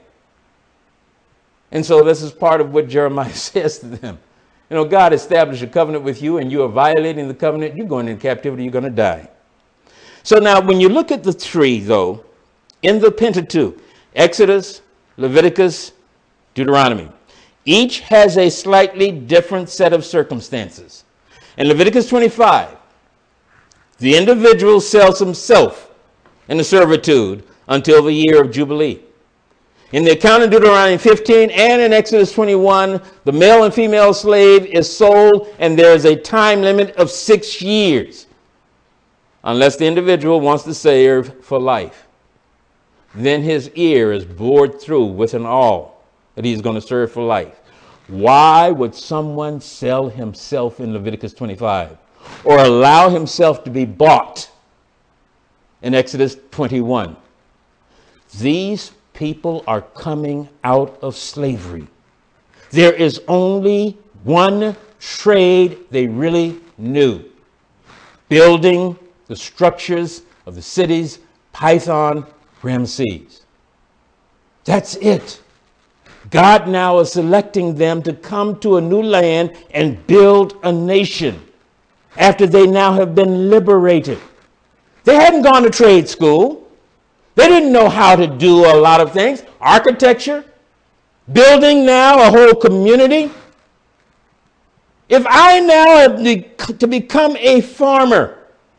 And so this is part of what Jeremiah says to them. You know, God established a covenant with you and you are violating the covenant. You're going into captivity. You're going to die. So now when you look at the three, though, in the Pentateuch, Exodus, Leviticus, Deuteronomy, each has a slightly different set of circumstances. In Leviticus twenty-five, the individual sells himself into servitude until the year of Jubilee. In the account in Deuteronomy fifteen and in Exodus twenty-one, the male and female slave is sold and there is a time limit of six years. Unless the individual wants to serve for life. Then his ear is bored through with an awl that he's going to serve for life. Why would someone sell himself in Leviticus twenty-five or allow himself to be bought in Exodus twenty-one? These people are coming out of slavery. There is only one trade they really knew: building the structures of the cities, Python, Ramses. That's it. God now is selecting them to come to a new land and build a nation after they now have been liberated. They hadn't gone to trade school. They didn't know how to do a lot of things. Architecture, building now a whole community. If I now have to become a farmer,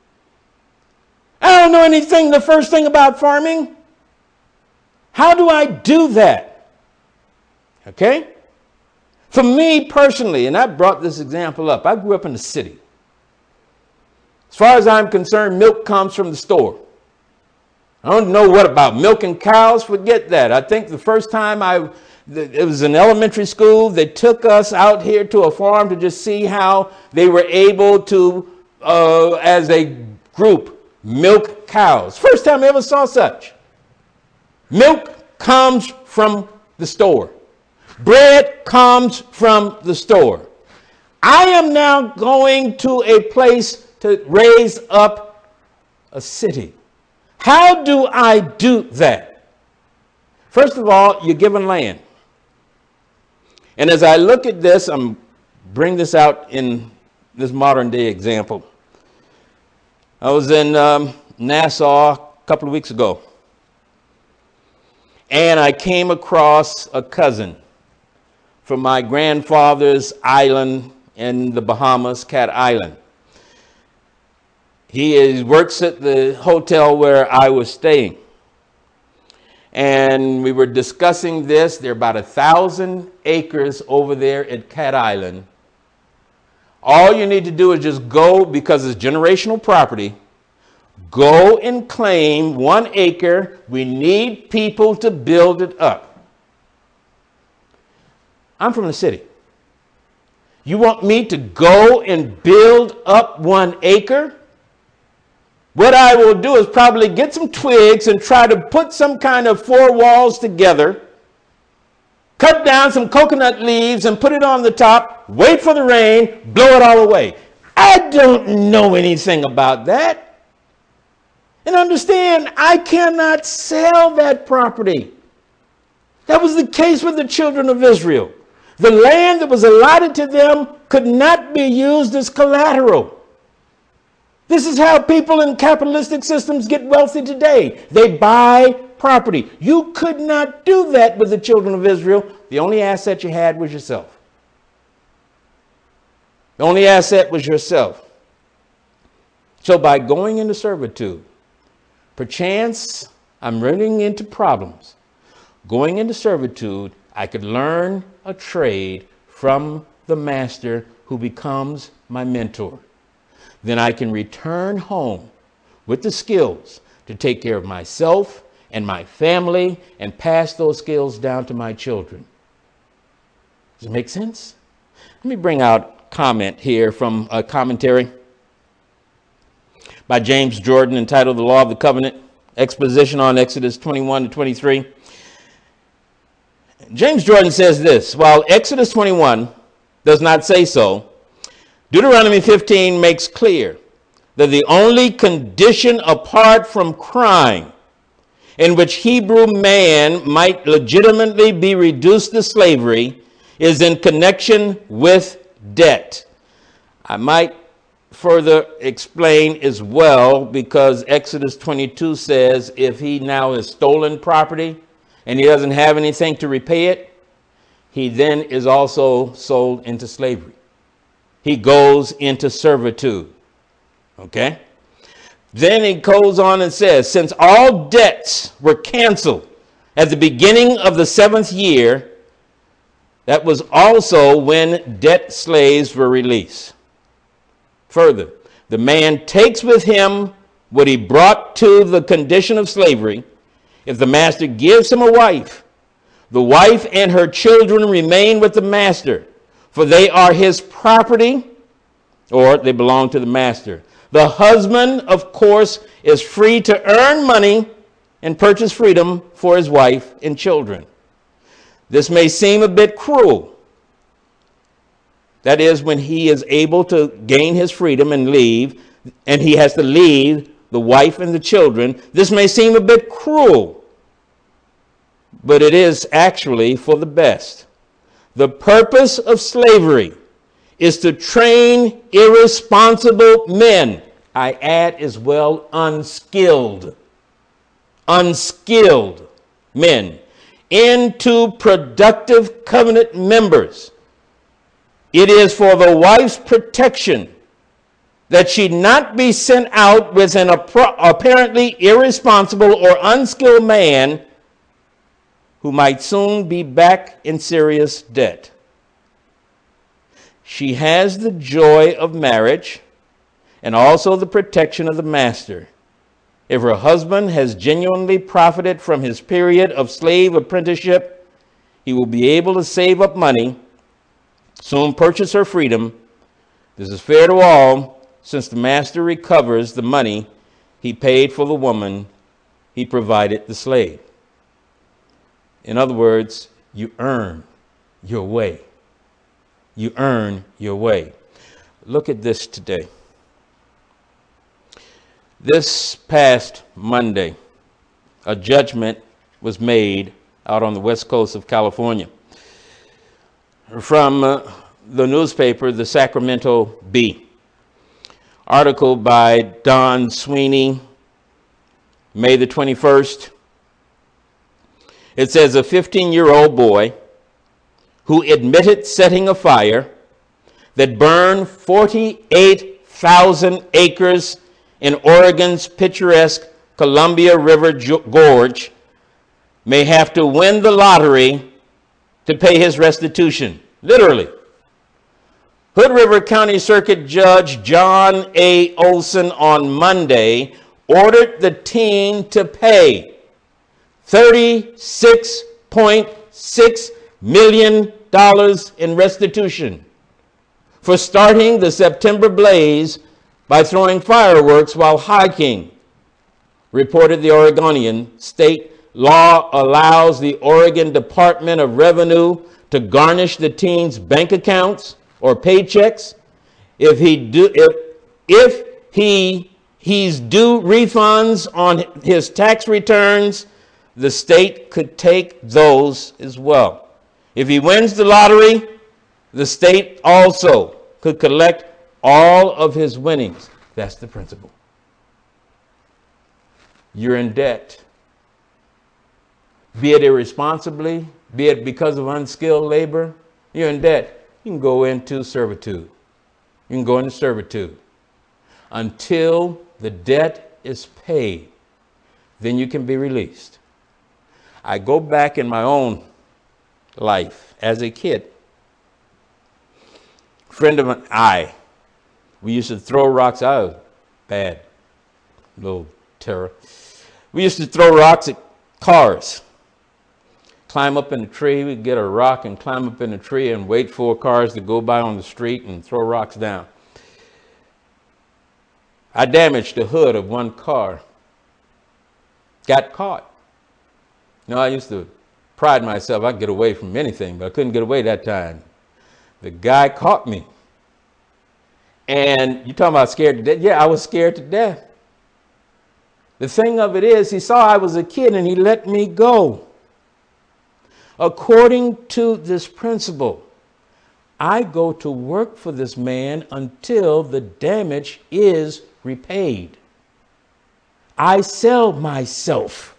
I don't know anything, the first thing about farming. How do I do that? Okay? For me personally, and I brought this example up, I grew up in the city. As far as I'm concerned, milk comes from the store. I don't know what about milking cows, forget that. I think the first time I, it was in elementary school, they took us out here to a farm to just see how they were able to, uh, as a group, milk cows. First time I ever saw such. Milk comes from the store. Bread comes from the store. I am now going to a place to raise up a city. How do I do that? First of all, you're given land. And as I look at this, I'm bring this out in this modern day example. I was in um, Nassau a couple of weeks ago. and I came across a cousin from my grandfather's island in the Bahamas, Cat Island. He is, works at the hotel where I was staying. And we were discussing this. There are about a thousand acres over there at Cat Island. All you need to do is just go, because it's generational property, go and claim one acre. We need people to build it up. I'm from the city. You want me to go and build up one acre? What I will do is probably get some twigs and try to put some kind of four walls together, cut down some coconut leaves and put it on the top, wait for the rain, blow it all away. I don't know anything about that. And understand, I cannot sell that property. That was the case with the children of Israel. The land that was allotted to them could not be used as collateral. This is how people in capitalistic systems get wealthy today. They buy property. You could not do that with the children of Israel. The only asset you had was yourself. The only asset was yourself. So by going into servitude, perchance I'm running into problems. Going into servitude, I could learn a trade from the master who becomes my mentor. Then I can return home with the skills to take care of myself and my family and pass those skills down to my children. Does it make sense? Let me bring out a comment here from a commentary by James Jordan entitled The Law of the Covenant, Exposition on Exodus twenty-one to twenty-three. James Jordan says this: while Exodus twenty-one does not say so, Deuteronomy fifteen makes clear that the only condition apart from crime in which Hebrew man might legitimately be reduced to slavery is in connection with debt. I might further explain as well, because Exodus twenty-two says if he now has stolen property and he doesn't have anything to repay it, he then is also sold into slavery. He goes into servitude. Okay? Then he goes on and says, since all debts were canceled at the beginning of the seventh year, that was also when debt slaves were released. Further, the man takes with him what he brought to the condition of slavery. If the master gives him a wife, the wife and her children remain with the master, for they are his property, or they belong to the master. The husband, of course, is free to earn money and purchase freedom for his wife and children. This may seem a bit cruel. That is, when he is able to gain his freedom and leave, and he has to leave the wife and the children. This may seem a bit cruel, but it is actually for the best. The purpose of slavery is to train irresponsible men. I add as well, unskilled, unskilled men into productive covenant members. It is for the wife's protection that she not be sent out with an apparently irresponsible or unskilled man who might soon be back in serious debt. She has the joy of marriage and also the protection of the master. If her husband has genuinely profited from his period of slave apprenticeship, he will be able to save up money, soon purchase her freedom. This is fair to all, since the master recovers the money he paid for the woman he provided the slave. In other words, you earn your way. You earn your way. Look at this today. This past Monday, a judgment was made out on the west coast of California. From uh, the newspaper, the Sacramento Bee. Article by Don Sweeney, May the twenty-first. It says a fifteen-year-old boy who admitted setting a fire that burned forty-eight thousand acres in Oregon's picturesque Columbia River Gorge may have to win the lottery to pay his restitution. Literally. Hood River County Circuit Judge John A. Olson on Monday ordered the teen to pay thirty-six point six million dollars in restitution for starting the September blaze by throwing fireworks while hiking, reported the Oregonian. State law allows the Oregon Department of Revenue to garnish the teen's bank accounts or paychecks if he do if if he he's due refunds on his tax returns. The state could take those as well. If he wins the lottery, the state also could collect all of his winnings. That's the principle. You're in debt. Be it irresponsibly, be it because of unskilled labor, you're in debt. You can go into servitude. You can go into servitude until the debt is paid. Then you can be released. I go back in my own life as a kid. A friend of mine, I, we used to throw rocks. I was bad, little terror. We used to throw rocks at cars. Climb up in the tree, we'd get a rock and climb up in the tree and wait for cars to go by on the street and throw rocks down. I damaged the hood of one car. Got caught. You know, I used to pride myself, I could get away from anything, but I couldn't get away that time. The guy caught me. And you talking about scared to death? Yeah, I was scared to death. The thing of it is, he saw I was a kid and he let me go. According to this principle, I go to work for this man until the damage is repaid. I sell myself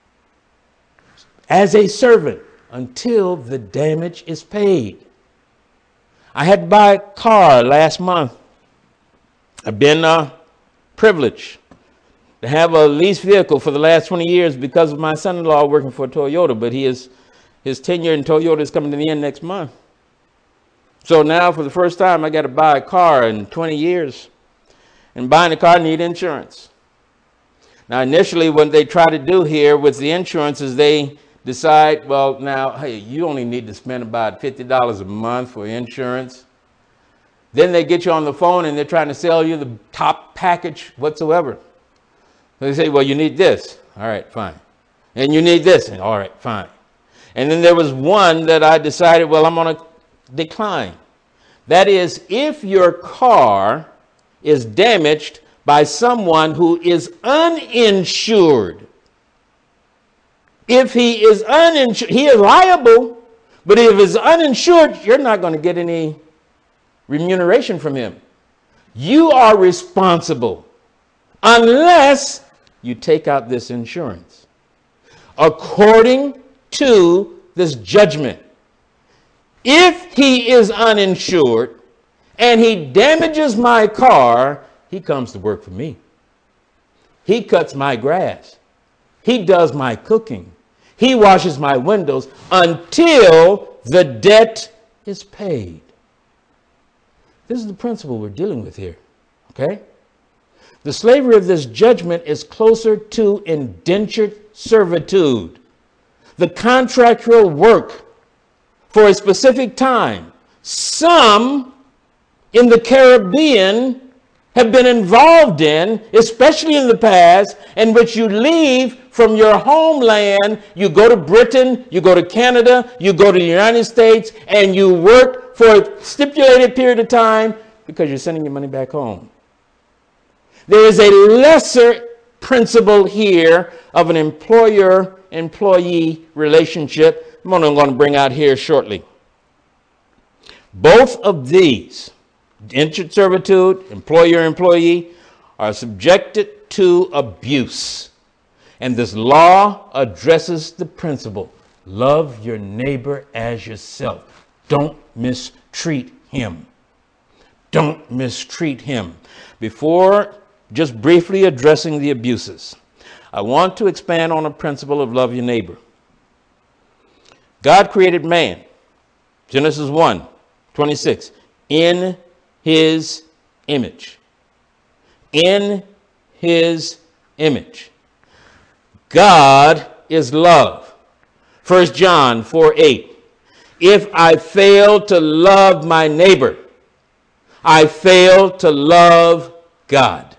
as a servant until the damage is paid. I had to buy a car last month. I've been uh, privileged to have a lease vehicle for the last twenty years because of my son-in-law working for Toyota, but he is his tenure in Toyota is coming to the end next month. So now for the first time, I got to buy a car in twenty years. And buying a car, I need insurance. Now, initially, what they try to do here with the insurance is they decide, well, now, hey, you only need to spend about fifty dollars a month for insurance. Then they get you on the phone and they're trying to sell you the top package whatsoever. They say, well, you need this. All right, fine. And you need this. And all right, fine. And then there was one that I decided, well, I'm going to decline. That is, if your car is damaged by someone who is uninsured, if he is uninsured, he is liable, but if he's uninsured, you're not going to get any remuneration from him. You are responsible unless you take out this insurance. According to this judgment, if he is uninsured and he damages my car, he comes to work for me. He cuts my grass. He does my cooking. He washes my windows until the debt is paid. This is the principle we're dealing with here, okay? The slavery of this judgment is closer to indentured servitude, the contractual work for a specific time. Some in the Caribbean have been involved in, especially in the past, in which you leave from your homeland, you go to Britain, you go to Canada, you go to the United States, and you work for a stipulated period of time because you're sending your money back home. There is a lesser principle here of an employer-employee relationship. I'm only going to bring out here shortly. Both of these, indentured servitude, employer-employee, are subjected to abuse. And this law addresses the principle. love your neighbor as yourself. Don't mistreat him. Don't mistreat him. Before just briefly addressing the abuses, I want to expand on a principle of love your neighbor. God created man, Genesis one twenty-six, in his image. In his image. God is love. First John four eight. If I fail to love my neighbor, I fail to love God.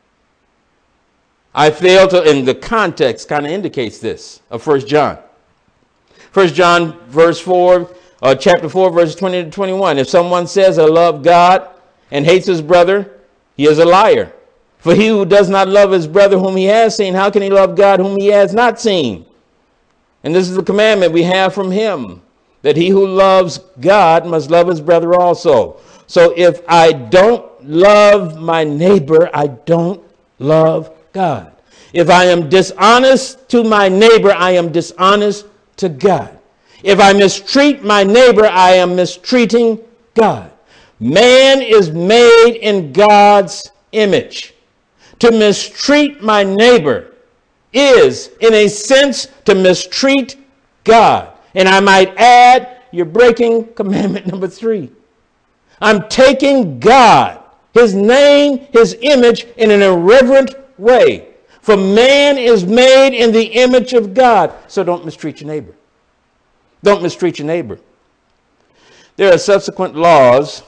I fail to, and the context kind of indicates this of First John. First John verse four, uh, chapter four, verses twenty to twenty-one. If someone says, I love God and hates his brother, he is a liar. For he who does not love his brother whom he has seen, how can he love God whom he has not seen? And this is the commandment we have from him, that he who loves God must love his brother also. So if I don't love my neighbor, I don't love God. If I am dishonest to my neighbor, I am dishonest to God. If I mistreat my neighbor, I am mistreating God. Man is made in God's image. To mistreat my neighbor is, in a sense, to mistreat God. And I might add, you're breaking commandment number three. I'm taking God, his name, his image, in an irreverent way. For man is made in the image of God. So don't mistreat your neighbor. Don't mistreat your neighbor. There are subsequent laws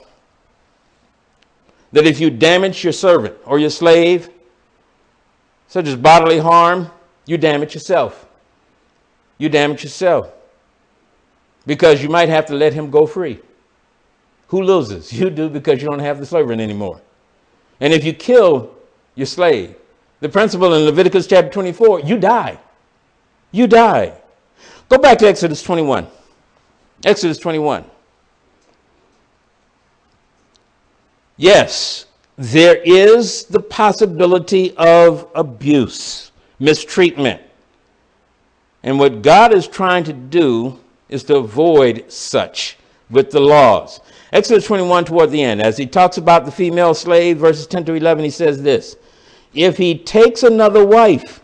that if you damage your servant or your slave, such as bodily harm, you damage yourself. You damage yourself. Because you might have to let him go free. Who loses? You do, because you don't have the servant anymore. And if you kill your slave, the principle in Leviticus chapter twenty-four, you die. You die. Go back to Exodus twenty-one. Exodus twenty-one. Yes, there is the possibility of abuse, mistreatment. And what God is trying to do is to avoid such with the laws. Exodus twenty-one, toward the end, as he talks about the female slave, verses ten to eleven, he says this: if he takes another wife,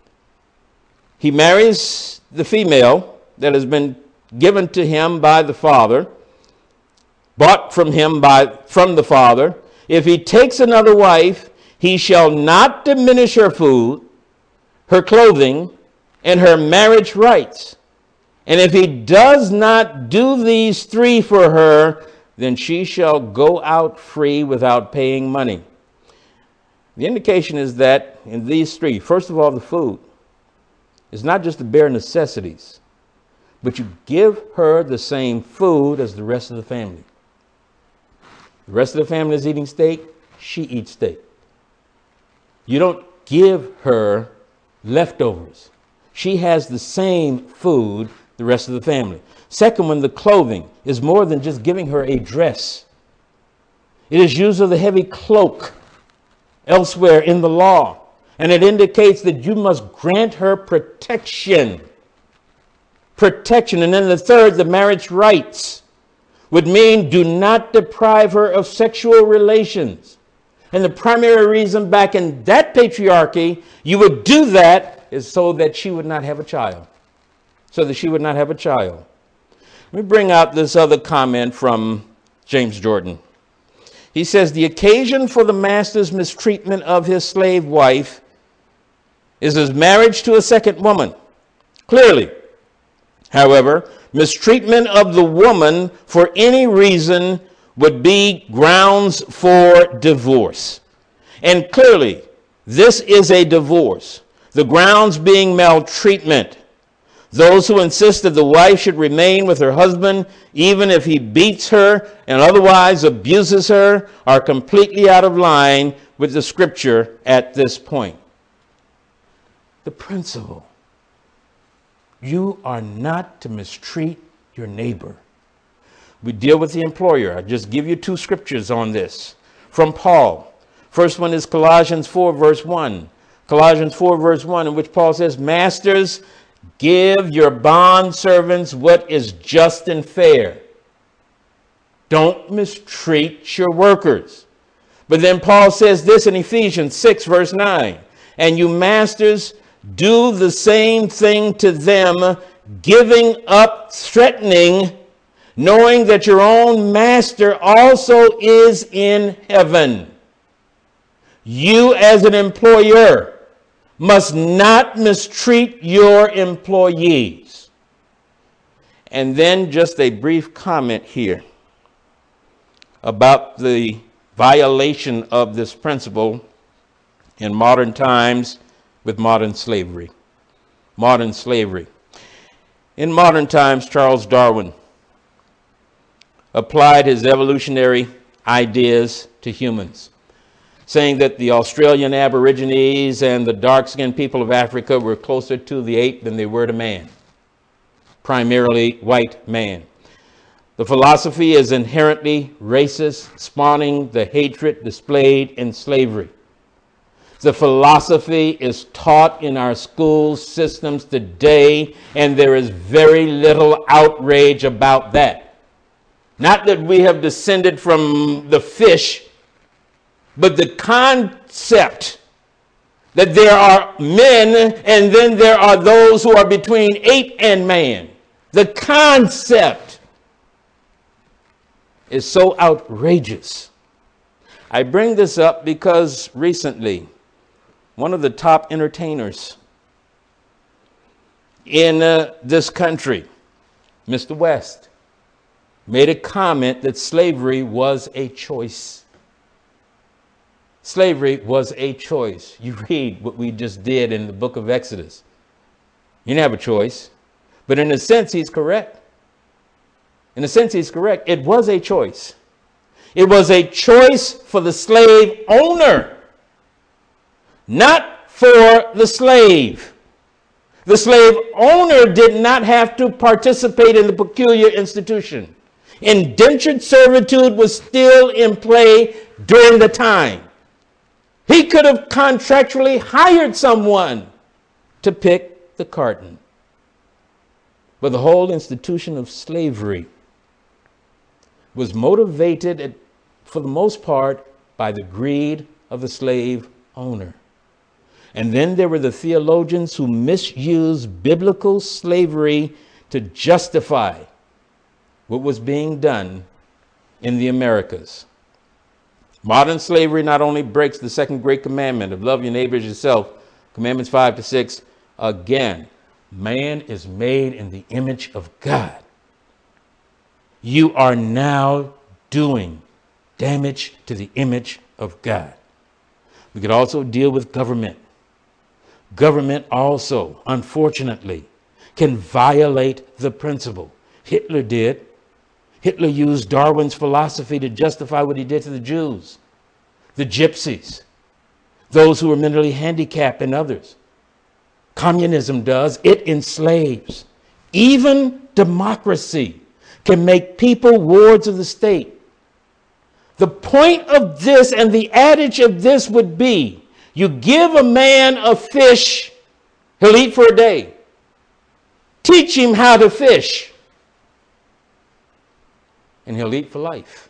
he marries the female that has been given to him by the father, bought from him by from the father. If he takes another wife, he shall not diminish her food, her clothing, and her marriage rights. And if he does not do these three for her, then she shall go out free without paying money. The indication is that in these three, first of all, the food is not just the bare necessities, but you give her the same food as the rest of the family. The rest of the family is eating steak, she eats steak. You don't give her leftovers. She has the same food the rest of the family. Second one, the clothing is more than just giving her a dress. It is use of the heavy cloak elsewhere in the law. And it indicates that you must grant her protection. Protection. And then the third, the marriage rights, would mean do not deprive her of sexual relations. And the primary reason back in that patriarchy you would do that is so that she would not have a child. So that she would not have a child. Let me bring out this other comment from James Jordan. He says, the occasion for the master's mistreatment of his slave wife is his marriage to a second woman. Clearly, however, mistreatment of the woman for any reason would be grounds for divorce. And clearly, this is a divorce. The grounds being maltreatment. Those who insist that the wife should remain with her husband, even if he beats her and otherwise abuses her, are completely out of line with the scripture at this point. The principle: you are not to mistreat your neighbor. We deal with the employer. I just give you two scriptures on this from Paul. First one is Colossians four, verse one. Colossians four, verse one, in which Paul says, masters, Give your bondservants what is just and fair. Don't mistreat your workers. But then Paul says this in Ephesians six, verse nine. And you masters, do the same thing to them, giving up threatening, knowing that your own master also is in heaven. You as an employer must not mistreat your employees. And then just a brief comment here about the violation of this principle in modern times with modern slavery. Modern slavery. In modern times, Charles Darwin applied his evolutionary ideas to humans, saying that the Australian Aborigines and the dark-skinned people of Africa were closer to the ape than they were to man, primarily white man. The philosophy is inherently racist, spawning the hatred displayed in slavery. The philosophy is taught in our school systems today, and there is very little outrage about that. Not that we have descended from the fish, but the concept that there are men and then there are those who are between ape and man. The concept is so outrageous. I bring this up because recently, one of the top entertainers in uh, this country, Mister West, made a comment that slavery was a choice. Slavery was a choice. You read what we just did in the book of Exodus. You didn't have a choice. But in a sense, he's correct. In a sense, he's correct. It was a choice. It was a choice for the slave owner, not for the slave. The slave owner did not have to participate in the peculiar institution. Indentured servitude was still in play during the time. He could have contractually hired someone to pick the carton. But the whole institution of slavery was motivated, for the most part, by the greed of the slave owner. And then there were the theologians who misused biblical slavery to justify what was being done in the Americas. Modern slavery not only breaks the second great commandment of love your neighbor as yourself, commandments five to six, again, man is made in the image of God. You are now doing damage to the image of God. We could also deal with government. Government also, unfortunately, can violate the principle. Hitler did. Hitler used Darwin's philosophy to justify what he did to the Jews, the gypsies, those who were mentally handicapped, and others. Communism does. It enslaves. Even democracy can make people wards of the state. The point of this and the adage of this would be, you give a man a fish, he'll eat for a day. Teach him how to fish, and he'll eat for life.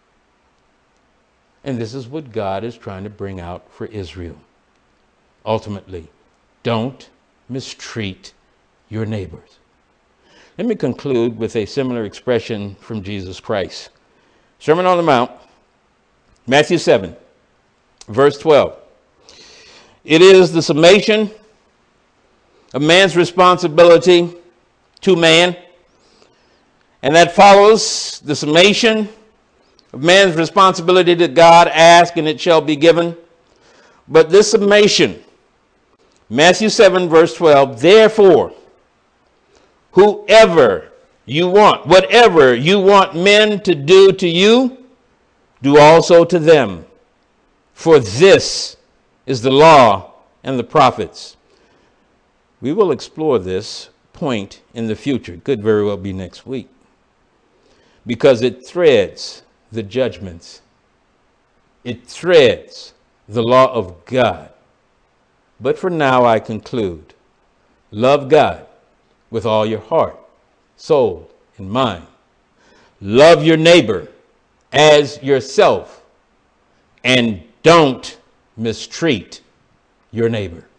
And this is what God is trying to bring out for Israel. Ultimately, don't mistreat your neighbors. Let me conclude with a similar expression from Jesus Christ. Sermon on the Mount, Matthew seven, verse twelve. It is the summation of man's responsibility to man, and that follows the summation of man's responsibility to God. Ask and it shall be given. But this summation, Matthew seven, verse twelve, therefore, whoever you want, whatever you want men to do to you, do also to them. For this is the law and the prophets. We will explore this point in the future. It could very well be next week, because it threads the judgments. It threads the law of God. But for now, I conclude. Love God with all your heart, soul, and mind. Love your neighbor as yourself, and don't mistreat your neighbor.